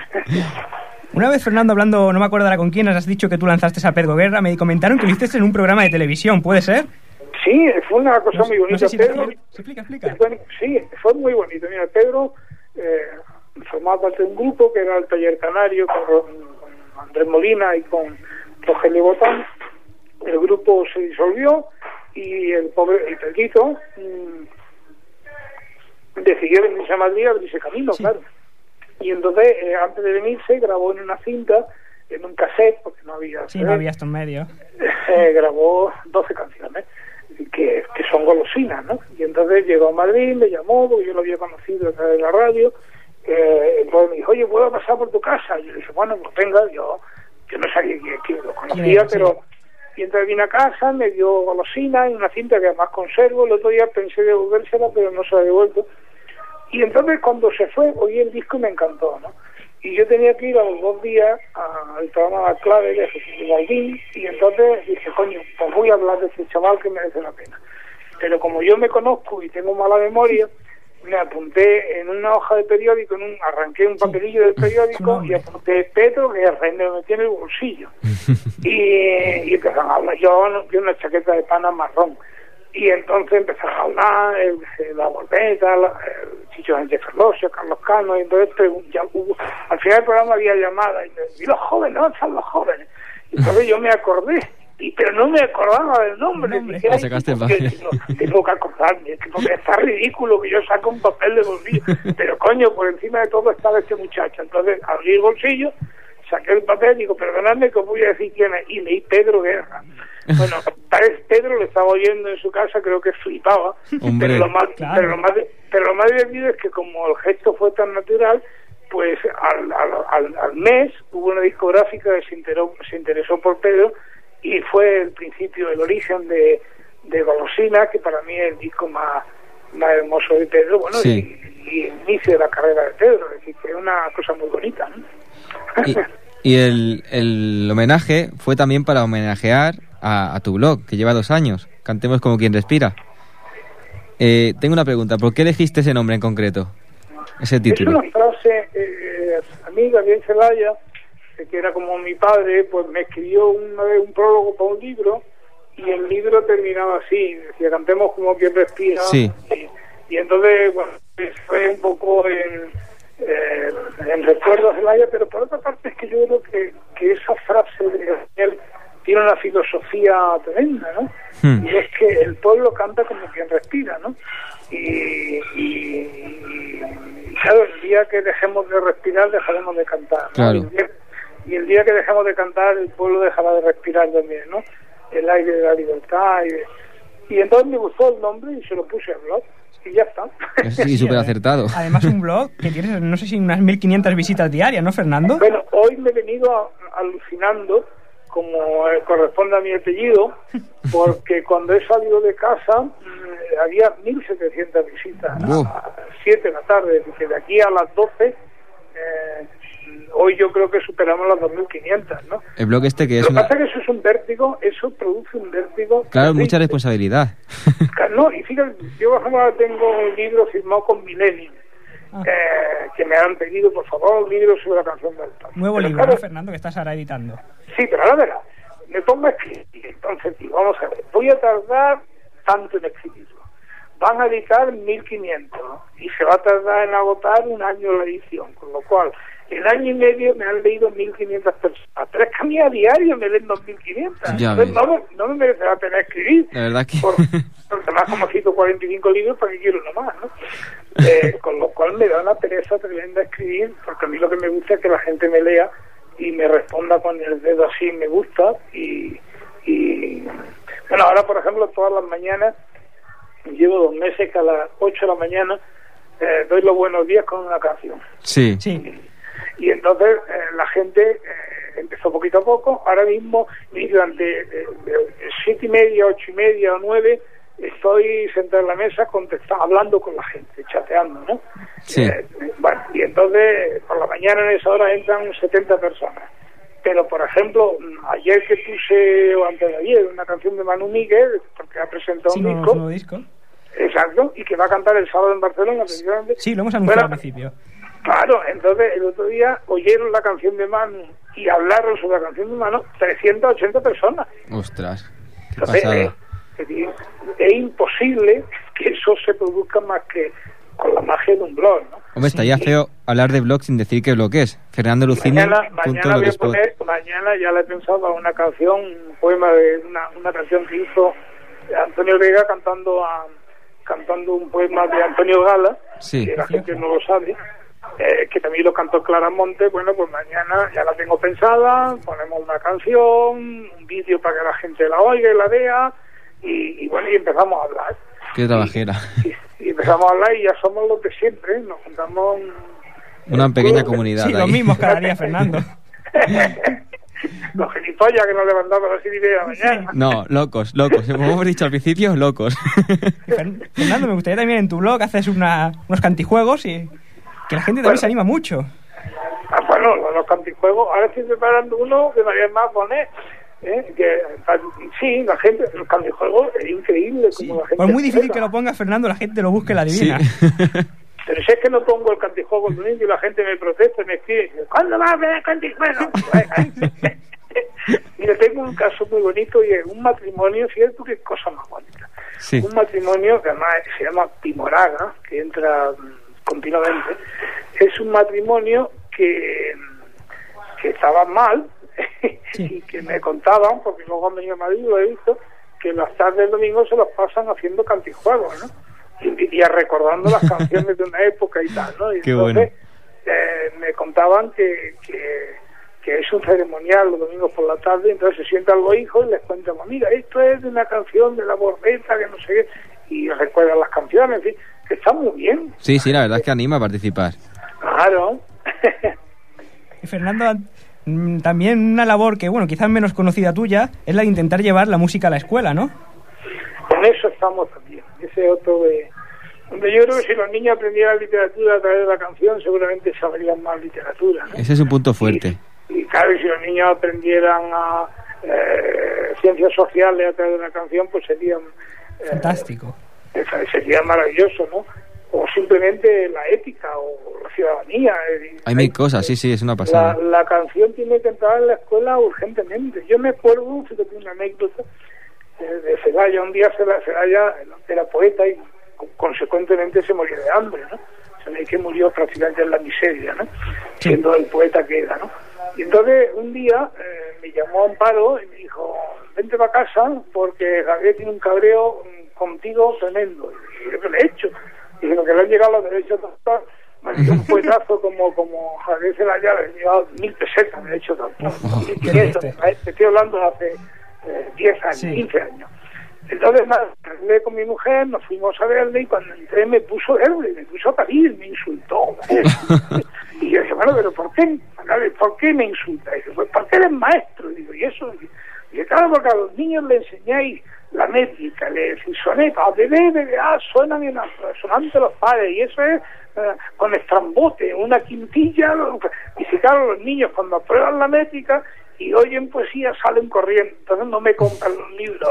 Una vez, Fernando, hablando, no me acuerdo ahora con quién, has dicho que tú lanzaste a Pedro Guerra, me comentaron que lo hiciste en un programa de televisión, ¿puede ser? Sí, fue una cosa No, muy no bonita. sé si Pedro, decir- se explica, explica. fue- sí, fue muy bonito. Mira, Pedro eh, formaba parte de un grupo que era el Taller Canario con, Ro- con Andrés Molina y con Rogelio Botán. El grupo se disolvió y el pobre, el Pedrito, mmm, decidió venirse a Madrid a abrirse camino, Sí. claro. Y entonces, eh, antes de venirse, grabó en una cinta, en un cassette, porque no había... Sí, C D, no había esto en medio. eh, grabó doce canciones que, que son golosinas, ¿no? Y entonces llegó a Madrid, me llamó, porque yo lo había conocido a través de la radio, eh, entonces me dijo, oye, ¿puedo pasar por tu casa? Y yo le dije, bueno, pues venga, yo, yo no sabía que, que lo conocía, Bien, sí. pero... Y entonces vine a casa, me dio golosina y una cinta que además conservo. El otro día pensé devolvérsela, pero no se la he devuelto. Y entonces cuando se fue, oí el disco y me encantó, ¿no? Y yo tenía que ir a los dos días al programa La Clave de Jesús Galdín, y entonces dije, coño, pues voy a hablar de ese chaval que merece la pena. Pero como yo me conozco y tengo mala memoria, me apunté en una hoja de periódico, en un, arranqué un papelillo del periódico y apunté Pedro Guerra, y me metí en el bolsillo. y, y empezaron a hablar, yo, yo una chaqueta de pana marrón. Y entonces empezaron a hablar, el, el, la Volveta, la, el Chicho Sánchez Ferlosio, Carlos Cano, y entonces pregun- ya hubo, al final del programa había llamada, y, me, y los jóvenes, ¿dónde están los jóvenes? Y entonces yo me acordé, y, pero no me acordaba del nombre. nombre. Dije, Ah, "Ay, sacaste el tengo que- papel". tengo, tengo que acordarme, porque está ridículo que yo saque un papel de bolsillo, pero coño, por encima de todo estaba este muchacho. Entonces abrí el bolsillo, saqué el papel, digo, perdonadme que os voy a decir quién es, y leí Pedro Guerra. Bueno, tal vez Pedro lo estaba oyendo en su casa, creo que flipaba, Hombre. pero lo más, Claro. pero lo más, pero lo más divertido es que como el gesto fue tan natural, pues al, al, al, al mes hubo una discográfica que se, enteró, se interesó por Pedro, y fue el principio, el origen de, de Golosina, que para mí es el disco más, más hermoso de Pedro, bueno, Sí. y, y el inicio de la carrera de Pedro, es decir, que es una cosa muy bonita, ¿no? Y, y el, el homenaje fue también para homenajear a, a tu blog, que lleva dos años, Cantemos como quien respira. Eh, tengo una pregunta, ¿por qué elegiste ese nombre en concreto? Ese Es título. una frase, eh, a mí Gabriel Celaya que era como mi padre, pues me escribió una vez un prólogo para un libro, y el libro terminaba así, decía, cantemos como quien respira. Sí. Y, y entonces, bueno, pues fue un poco en, eh, en recuerdo a Celaya, pero por otra parte es que yo creo que, que esa frase de Daniel tiene una filosofía tremenda, ¿no? Hmm. Y es que el pueblo canta como quien respira, ¿no? Y, y, y claro, el día que dejemos de respirar, dejaremos de cantar, ¿no? Claro. Y, el día, y el día que dejemos de cantar, el pueblo dejará de respirar también, ¿no? El aire de la libertad. Y, y entonces me gustó el nombre y se lo puse al blog. Y ya está. Sí, súper acertado. Además, un blog que tiene, no sé si unas mil quinientas visitas diarias, ¿no, Fernando? Bueno, hoy me he venido a, alucinando, como eh, corresponde a mi apellido, porque cuando he salido de casa mmm, había mil setecientas visitas, wow. A las siete de la tarde, que de aquí a las doce, eh, hoy yo creo que superamos las dos mil quinientas, ¿no? El blog este que es Lo que una... pasa es que eso es un vértigo, eso produce un vértigo. Claro, mucha responsabilidad. No, y fíjate, yo por ejemplo tengo un libro firmado con Millennium, ah. eh, que me han pedido, por favor, un libro sobre la canción del Paz. Nuevo pero, libro, claro, ¿no, Fernando, que estás ahora editando? Sí, pero ahora verás, me pongo a escribir, entonces digo, vamos a ver, voy a tardar tanto en escribirlo. Van a editar mil quinientos y se va a tardar en agotar un año la edición, con lo cual en año y medio me han leído mil quinientas personas, pero es que a mí a diario me leen dos mil quinientas, entonces no me, no me merece la pena escribir, la verdad que... por, porque además como cito cuarenta y cinco libros, ¿para qué quiero uno más, no? Eh, con lo cual me da una pereza tremenda escribir, porque a mí lo que me gusta es que la gente me lea y me responda con el dedo así, me gusta. Y, y bueno, ahora por ejemplo todas las mañanas llevo dos meses que a las ocho de la mañana eh, doy los buenos días con una canción. Sí, sí. Y, y entonces eh, la gente eh, empezó poquito a poco. Ahora mismo durante eh, siete y media, ocho y media o nueve estoy sentado en la mesa contestando, hablando con la gente, chateando, ¿no? Sí. Eh, bueno, y entonces por la mañana en esa hora entran setenta personas. Pero, por ejemplo, ayer que puse, o antes de ayer, una canción de Manu Miguel, porque ha presentado sí, un no, disco. nuevo disco. Exacto, y que va a cantar el sábado en Barcelona, precisamente. Sí, lo hemos anunciado bueno, al principio. Claro, entonces el otro día oyeron la canción de Manu y hablaron sobre la canción de Manu trescientas ochenta personas. Ostras, qué entonces, pasada. Eh, es, decir, es imposible que eso se produzca más que con la magia de un blog, ¿no? Hombre, estaría sí. feo hablar de blog sin decir qué blog es. Fernando Lucini. Mañana, mañana voy a poner, mañana ya le he pensado a una canción, un poema de una, una canción que hizo Antonio Vega cantando a, cantando un poema de Antonio Gala, sí. que la gente no lo sabe, eh, que también lo cantó Claramonte. Bueno, pues mañana ya la tengo pensada, ponemos la canción, un vídeo para que la gente la oiga y la vea, y, y bueno, y empezamos a hablar. Qué trabajera. Y, y, y empezamos a hablar y ya somos los de siempre, nos juntamos una pequeña comunidad. Sí, ahí. Los mismos cada día, Fernando. Los gilipollas que nos levantamos a las siete y media de la mañana. No, locos, locos. Como hemos dicho al principio, locos. Fernando, me gustaría también en tu blog haces una, unos cantijuegos y que la gente también bueno, se anima mucho. Ah, bueno, los cantijuegos, ahora estoy preparando uno de María Más Bonet. ¿Eh? Que, sí, la gente, los cantijuegos es increíble como sí. la gente. Pues muy difícil que lo ponga Fernando, la gente lo busque y la adivina. Sí. Pero si es que no pongo el cantijuego el domingo y la gente me protesta y me escribe, ¿cuándo vas a ver el cantijuego? Mira, tengo un caso muy bonito y es un matrimonio, cierto, qué cosa más bonita. Sí. Un matrimonio que además se llama Pimoraga, que entra continuamente. Es un matrimonio que, que estaba mal. Sí. Y que me contaban, porque luego han venido a Madrid, lo he visto, que las tardes del domingo se los pasan haciendo cantijuegos, ¿no? Y, y recordando las canciones de una época y tal, ¿no? Y Qué entonces bueno. eh, me contaban que, que, que es un ceremonial los domingos por la tarde, entonces se sientan los hijos y les cuentan, mira, esto es de una canción de la Bordeta, que no sé qué, y recuerdan las canciones, en fin, que está muy bien. Sí, sí, la verdad es que anima a participar. Claro. Y Fernando, también una labor que, bueno, quizás menos conocida tuya, es la de intentar llevar la música a la escuela, ¿no? En eso estamos también. Ese otro de... Donde yo creo que si los niños aprendieran literatura a través de la canción, seguramente sabrían más literatura, ¿no? Ese es un punto fuerte. Y, y claro, si los niños aprendieran a eh, ciencias sociales a través de la canción, pues serían... Eh, fantástico. Sería maravilloso, ¿no? O simplemente la ética o la ciudadanía. Hay mil cosas, sí, sí, es una pasada. La, la canción tiene que entrar en la escuela urgentemente. Yo me acuerdo, fíjate, una anécdota de, de Celaya. Un día Celaya era poeta y consecuentemente se murió de hambre, ¿no? Se ve que murió prácticamente en la miseria, ¿no? Sí. Siendo el poeta que era, ¿no? Y entonces un día eh, me llamó Amparo y me dijo, vente para casa porque Javier tiene un cabreo contigo tremendo. Y yo, ¿qué le he hecho? Y lo que le han llegado los derechos de autor, me dio un puetazo como como Javier Celaya, le han llegado mil pesetas de derechos de autor. Oh, y quinientos, te estoy hablando de hace eh, diez años, sí. quince años. Entonces, nada, hablé con mi mujer, nos fuimos a verle y cuando entré me puso verde, me puso a parir, me insultó. Y yo dije, bueno, pero ¿por qué? ¿Por qué me insulta? Y dice, pues porque eres maestro. Y digo, ¿y eso? Y dice, claro, porque a los niños le enseñáis la métrica, le decís soneta, de B, de A, suenan en sonante los padres, y eso es eh, con estrambote, una quintilla. Y si claro, los niños cuando aprueban la métrica y oyen poesía salen corriendo, entonces no me compran los libros.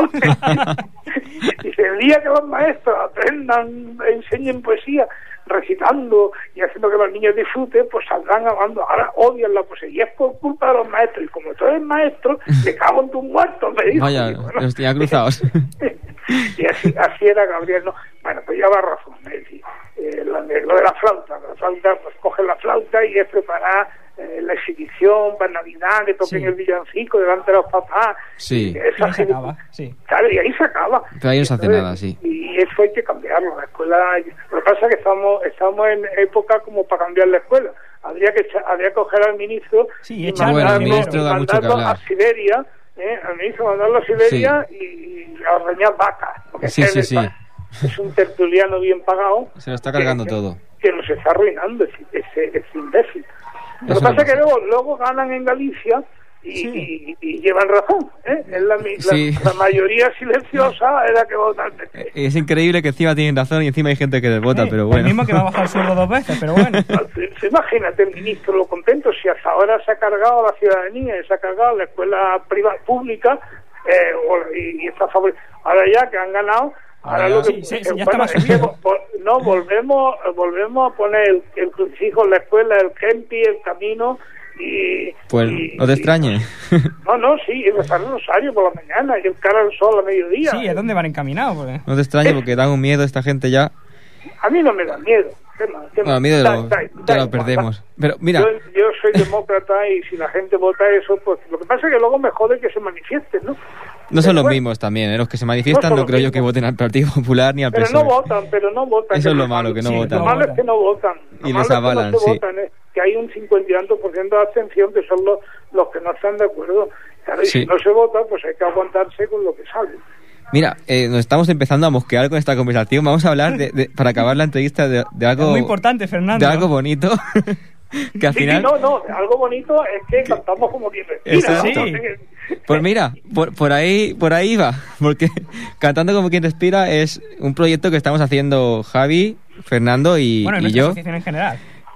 Dice, el día que los maestros aprendan, enseñen poesía, recitando y haciendo que los niños disfruten, pues saldrán hablando. Ahora odian la poesía y es por culpa de los maestros, y como tú eres maestro, te cago en tus muertos, me dijo. Vaya, digo, ¿no? los tenía cruzados. Y así, así era Gabriel, ¿no? Bueno, pues ya va razón, me decía. Eh, lo, lo de la flauta, la flauta, pues coge la flauta y es preparar eh, la exhibición para Navidad, que toquen sí. el villancico delante de los papás. Sí. Esa y se acaba, sí. Claro, y ahí se acaba. Pero ahí no se hace Entonces, nada, sí. Y eso hay que cambiarlo. La escuela, lo que pasa es que estamos, estamos en época como para cambiar la escuela. Habría que habría que coger al ministro sí, y mandarlo, bueno, el ministro da mucho que mandarlo hablar. a Siberia, ¿eh? al ministro mandarlo a Siberia sí. y, y a ordeñar vacas. Porque sí, sí, sí. Es un tertuliano bien pagado. Se lo está cargando que, todo. Que nos está arruinando ese, ese, ese imbécil. Lo que pasa es que luego, luego ganan en Galicia y, sí. y, y llevan razón, ¿eh? Es la, la, sí. la mayoría silenciosa es la que vota al P P. Es increíble que encima tienen razón y encima hay gente que les vota, sí, pero bueno. El mismo que va a bajar el sueldo dos veces, pero bueno. Imagínate el ministro lo contento si hasta ahora se ha cargado a la ciudadanía y se ha cargado a la escuela privada pública eh, o, y, y está favor. Ahora ya que han ganado. Ahora lo que, sí, sí, eh, sí, ya bueno, está más es que, no volvemos volvemos a poner el, el crucifijo en la escuela, el Kempi, el camino y pues y, no te extrañe. Y, no no sí, el rezar el rosario por la mañana y el cara al sol a mediodía. Sí, ¿a dónde van encaminados? Porque... No te extrañe porque dan un miedo esta gente ya. A mí no me da miedo. ¿Qué más? ¿Qué no, miedo da, lo, da, ya da, lo perdemos. da. Pero mira, yo, yo soy demócrata y si la gente vota eso, pues lo que pasa es que luego me jode que se manifiesten, ¿no? No son los bueno, mismos también, ¿eh? Los que se manifiestan no, no creo yo que voten al Partido Popular ni al P S O E. Pero no votan, pero no votan. Eso es lo malo, que no sí, votan. Lo malo es que no votan. Lo y les avalan, es que no se sí. votan, ¿eh? Que hay un cincuenta y tantos por ciento de abstención que son los, los que no están de acuerdo. Claro, y sí. si no se vota, pues hay que aguantarse con lo que sale. Mira, eh, nos estamos empezando a mosquear con esta conversación. Vamos a hablar, de, de, para acabar la entrevista, de, de algo... Es muy importante, Fernando. De algo bonito. Que al sí, final... sí, no, no, algo bonito es que cantamos como quien respira. Exacto. ¿no? Pues mira, por, por ahí por ahí va, porque Cantando como quien respira es un proyecto que estamos haciendo Javi, Fernando y, bueno, y yo. Asociación en general.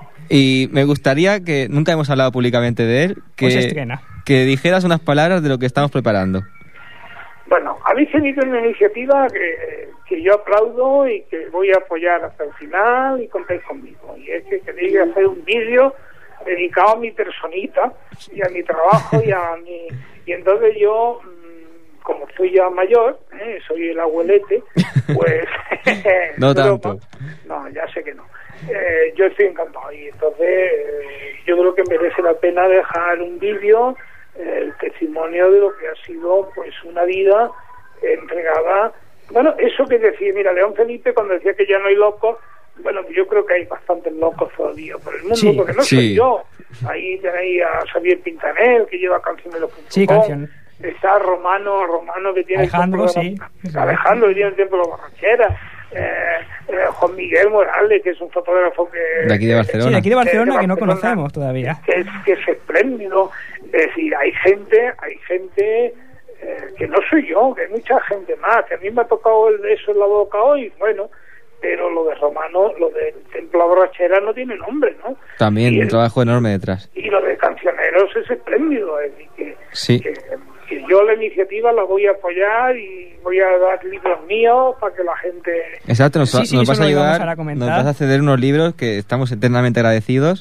Y me gustaría que, nunca hemos hablado públicamente de él, que, pues estrena. que dijeras unas palabras de lo que estamos preparando. Bueno, habéis tenido una iniciativa que, que yo aplaudo y que voy a apoyar hasta el final y contéis conmigo. Y es que queréis hacer un vídeo dedicado a mi personita y a mi trabajo y a mi... Y entonces yo, como estoy ya mayor, ¿eh? soy el abuelete, pues... no tanto. No, ya sé que no. Eh, yo estoy encantado y entonces eh, yo creo que merece la pena dejar un vídeo, eh, el testimonio de lo que ha sido pues una vida entregada. Bueno, eso que decía, mira, León Felipe cuando decía que ya no hay locos, bueno, yo creo que hay bastantes locos todavía por el mundo, sí, porque no sí. soy yo. Ahí tenéis a Xavier Pintanel, que lleva cancionero punto com. Sí, canción. Está Romano, Romano que tiene Alejandro, el sí. La, Alejandro que tiene el Templo de la Borrachera. Eh, eh, Juan Miguel Morales, que es un fotógrafo que... De aquí de Barcelona. Sí, de aquí de Barcelona, de que no Barcelona, conocemos todavía. Que es, que es espléndido. Es decir, hay gente, hay gente... Eh, que no soy yo, que hay mucha gente más, que a mí me ha tocado el, eso en la boca hoy, bueno, pero lo de Romano, lo del Templo de la Borrachera no tiene nombre, ¿no? También y un el, trabajo enorme detrás. Y lo de Cancioneros es espléndido, es decir, que, sí. que, que yo la iniciativa la voy a apoyar y voy a dar libros míos para que la gente... Exacto, nos, Sí, sí, nos eso vas a lo íbamos ayudar, a comentar. nos vas a ceder unos libros que estamos eternamente agradecidos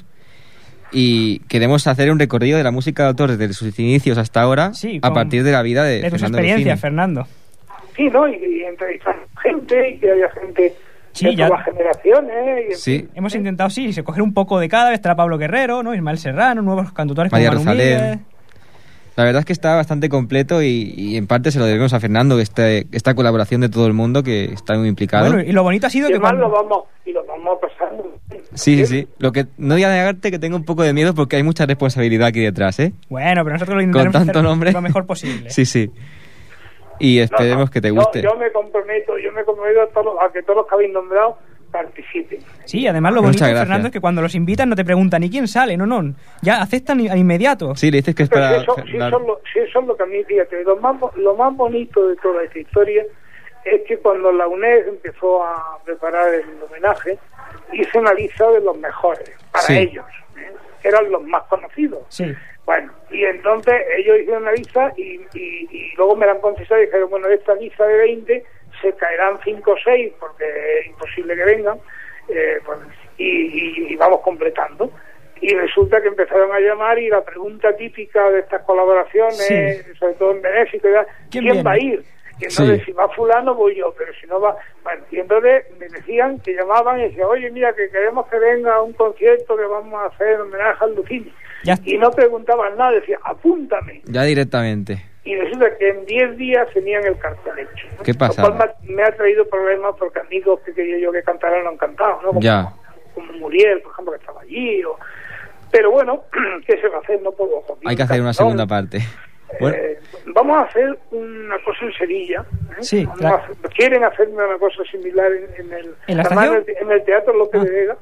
y queremos hacer un recorrido de la música de autor desde sus inicios hasta ahora, Sí, a con- partir de la vida de, De tus Fernando experiencias, Lucini. Fernando. Sí, ¿no? Y, y entrevistar gente y que haya gente Sí, de ya- todas las generaciones. Y, en Sí. fin, Hemos intentado, sí, se coger un poco de cada vez. Estará Pablo Guerrero, ¿no? Ismael Serrano, nuevos cantautores como María Manu Rosalén. Miguel. La verdad es que está bastante completo y, y en parte se lo debemos a Fernando, este, esta colaboración de todo el mundo que está muy implicado. Bueno, y lo bonito ha sido Y que además cuando... lo vamos, y lo vamos a pasar muy bien. Sí, sí, sí. Lo que no voy a negarte que tengo un poco de miedo porque hay mucha responsabilidad aquí detrás, ¿eh? Bueno, pero nosotros lo Con intentaremos tanto hacer nombre. lo mejor posible. Sí, sí. Y No, esperemos no, que te yo- guste. Yo, me comprometo, yo me comprometo a, todos, a que todos los que habéis nombrado participen. Sí, además lo Muchas bonito, gracias. Fernando, es que cuando los invitan no te preguntan ni quién sale, no, no. Ya aceptan al inmediato. Sí, le dices que es Pero para... si eso, si eso es lo, si eso es lo que a mí, fíjate, lo más, bo- lo más bonito de toda esta historia es que cuando la UNED empezó a preparar el homenaje, hizo una lista de los mejores, para Sí. ellos, ¿eh? Eran los más conocidos. Sí. Bueno, y entonces ellos hicieron una lista y, y, y luego me la han confesado y dijeron, bueno, de esta lista de veinte se caerán cinco o seis porque es imposible que vengan, eh, pues, y, y, y vamos completando. Y resulta que empezaron a llamar y la pregunta típica de estas colaboraciones, Sí. sobre todo en Benéfico, era, ¿Quién ¿quién, viene? va a ir? Y entonces, Sí. si va fulano, voy yo, pero si no va... Bueno, y entonces me decían que llamaban y decían, oye, mira, que queremos que venga a un concierto que vamos a hacer en homenaje al Lucini. Ya. Y no preguntaban nada, decían, apúntame. Ya directamente. Y resulta que en diez días tenían el cartel hecho, ¿no? ¿Qué pasa? Lo cual me ha, me ha traído problemas porque amigos que quería yo que cantaran no han cantado, ¿no? Como, Ya. como Muriel, por ejemplo, que estaba allí. O... Pero bueno, ¿qué se va a hacer? No puedo. Joaquín Hay que hacer una Cantón. segunda parte. Bueno, Eh, vamos a hacer una cosa en Sevilla. ¿eh? Sí, Vamos claro. a hacer- quieren hacerme una cosa similar en, en el, ¿En la además, estación? en el, en el Teatro López Ah. de Vega.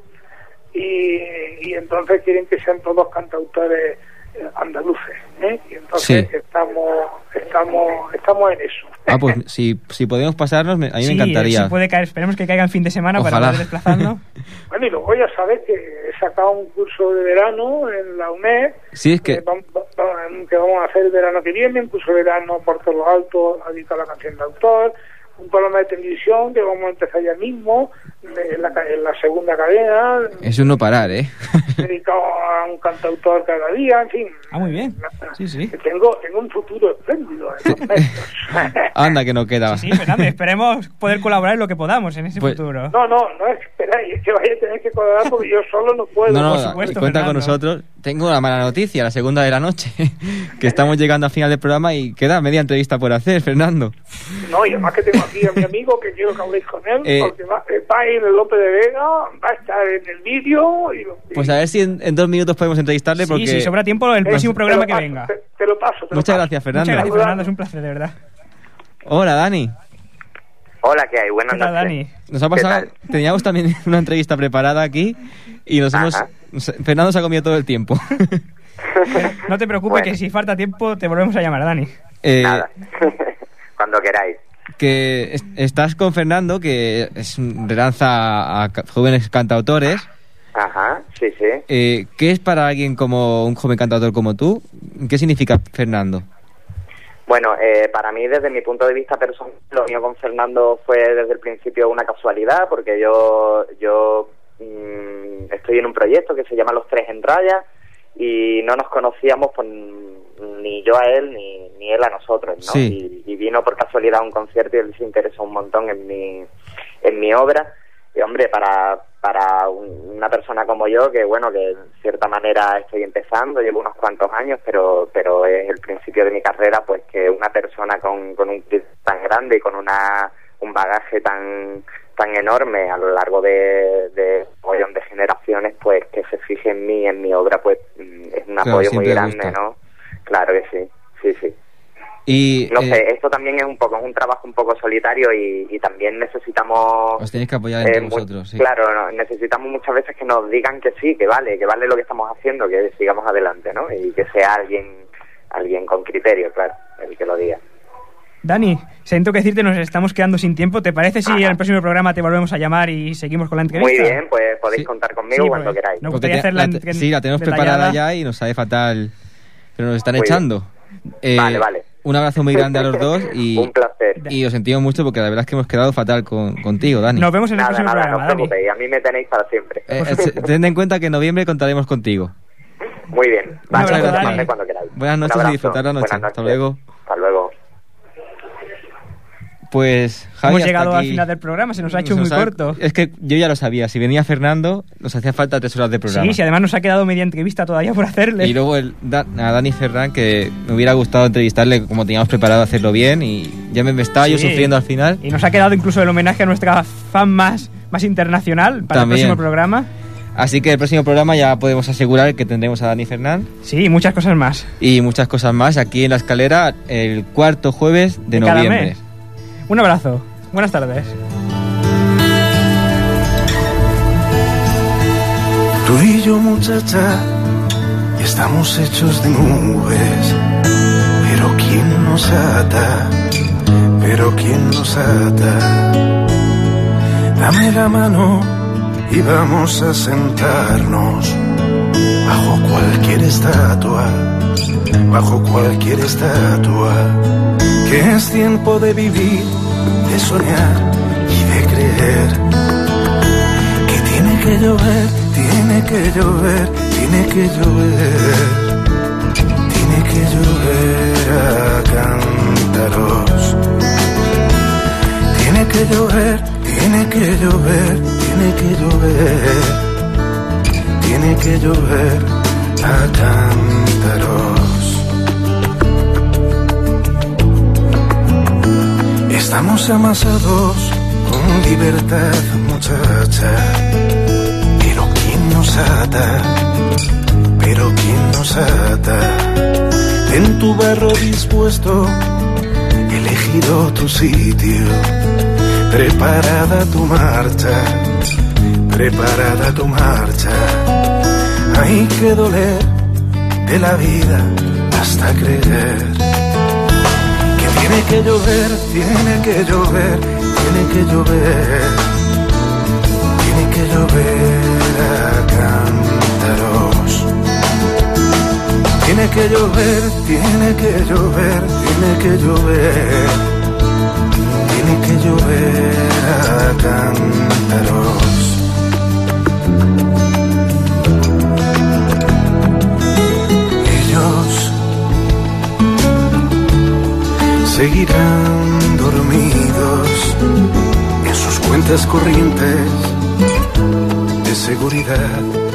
Y, y entonces quieren que sean todos cantautores eh, andaluces. ¿eh? Y entonces Sí. estamos, estamos, estamos en eso. ah, pues si, si podemos pasarnos, me- a mí Sí, me encantaría. si puede caer, esperemos que caiga en fin de semana Ojalá. pues, para poder desplazarnos. Bueno, y luego ya sabes que he sacado un curso de verano en la UNED. Sí, es que, que... vam- va- que vamos a hacer el verano que viene, un curso de verano por todos los altos, dedicado a la canción de autor, un programa de televisión que vamos a empezar ya mismo, en la, ca- en la segunda cadena, Es un no parar, ¿eh? dedicado a un cantautor cada día, en fin. Ah, muy bien. Sí, sí. Que Tengo, tengo un futuro espléndido en los medios. Anda que no queda. Sí, Fernando, esperemos poder colaborar en lo que podamos en ese Pues- futuro. No, no, no esperáis, es que vais a tener que colaborar porque yo solo no puedo. No, no, por supuesto, cuenta con Fernando. nosotros. Tengo una mala noticia, la segunda de la noche, que estamos llegando al final del programa y queda media entrevista por hacer, Fernando. No, y además que tengo aquí a mi amigo que quiero que habléis con él, Eh, porque va, va a ir en el López de Vega, va a estar en el vídeo y lo- Pues a ver si en, en dos minutos podemos entrevistarle porque... Sí, si sobra tiempo, el Eh, próximo te programa lo que paso, venga. Te, te lo paso. te lo Muchas paso. gracias, Fernando. Muchas gracias, Hola. Fernando, es un placer, de verdad. Hola, Dani. Hola, ¿qué hay? Buenas ¿Qué tal, noches. Dani? Nos ha pasado... ¿Qué Teníamos también una entrevista preparada aquí y nos hemos... Ajá. nos- Fernando se ha comido todo el tiempo. No te preocupes, Bueno. que si falta tiempo te volvemos a llamar, Dani. Eh, Nada. Cuando queráis. que es- estás con Fernando, que es un relanza a ca- jóvenes cantautores. Ajá, sí, sí. Eh, ¿Qué es para alguien como un joven cantautor como tú? ¿Qué significa Fernando? Bueno, eh, para mí, desde mi punto de vista personal, lo mío con Fernando fue desde el principio una casualidad, porque yo yo mm, estoy en un proyecto que se llama Los Tres en Raya y no nos conocíamos pues, ni yo a él ni, ni él a nosotros, ¿no? Sí. Y, y vino por casualidad a un concierto y él se interesó un montón en mi, en mi obra. Y hombre, para para un- una persona como yo, que bueno, que en cierta manera estoy empezando, llevo unos cuantos años, pero pero es el principio de mi carrera, pues que una persona con, con un kit tan grande y con una un bagaje tan tan enorme a lo largo de, de un millón de generaciones, pues que se fije en mí, en mi obra, pues mm, es un Claro, apoyo muy siempre grande, gusta. ¿no? Claro que sí, sí, sí. Y No eh, sé, esto también es un poco, es un trabajo un poco solitario y, y también necesitamos... os tenéis que apoyar entre eh, mu- vosotros. Sí. Claro, no, necesitamos muchas veces que nos digan que sí, que vale, que vale lo que estamos haciendo, que sigamos adelante, ¿no? Y que sea alguien alguien con criterio, claro, el que lo diga. Dani, siento que decirte, nos estamos quedando sin tiempo. ¿Te parece si Ajá. en el próximo programa te volvemos a llamar y seguimos con la entrevista? Muy bien, pues podéis Sí. contar conmigo Sí, cuando pues, queráis. no- Me Porque gustaría te- hacerla la te- en- sí, la tenemos detallada. preparada ya y nos sale fatal, pero nos están Muy bien. echando. Eh, Vale, vale. Un abrazo muy grande a los dos y, Un placer. y os sentimos mucho porque la verdad es que hemos quedado fatal con, contigo, Dani. Nos vemos en el Nada, próximo nada, no programa, os Dani. preocupéis, a mí me tenéis para siempre. Eh, eh, ten en cuenta que en noviembre contaremos contigo. Muy bien, vale, abrazo, pues, Dani. llamadme cuando queráis. Buenas Un noches y abrazo, disfrutar la noche. buenas Hasta noches. luego. Hasta luego. Pues, Javi, Hemos hasta llegado aquí. al final del programa, se nos ha hecho Nos muy ha- corto. Es que yo ya lo sabía, si venía Fernando, nos hacía falta tres horas de programa. Sí, sí, además nos ha quedado media entrevista todavía por hacerle. Y luego el, Da- a Dani Ferran, que me hubiera gustado entrevistarle como teníamos preparado hacerlo bien, y ya me, me estaba yo Sí. sufriendo al final. Y nos ha quedado incluso el homenaje a nuestra fan más, más internacional para También. el próximo programa. Así que el próximo programa ya podemos asegurar que tendremos a Dani Fernan Sí, y muchas cosas más. y muchas cosas más aquí en La Escalera el cuarto jueves de, De cada noviembre. mes. Un abrazo. Buenas tardes. Tú y yo, muchacha, estamos hechos de nubes, pero ¿quién nos ata? Pero ¿quién nos ata? Dame la mano y vamos a sentarnos bajo cualquier estatua, bajo cualquier estatua, que es tiempo de vivir, de soñar y de creer, que tiene que llover, tiene que llover, tiene que llover, tiene que llover a cántaros, tiene que llover, tiene que llover, tiene que llover, tiene que llover a cántaros. Estamos amasados con libertad, muchacha, pero ¿quién nos ata? Pero ¿quién nos ata? En tu barro dispuesto, elegido tu sitio, preparada tu marcha, preparada tu marcha. Hay que doler de la vida hasta creer. Tiene que llover, tiene que llover, tiene que llover, tiene que llover a cántaros. Tiene que llover, tiene que llover, tiene que llover, tiene que llover a cántaros. Ellos seguirán dormidos en sus cuentas corrientes de seguridad.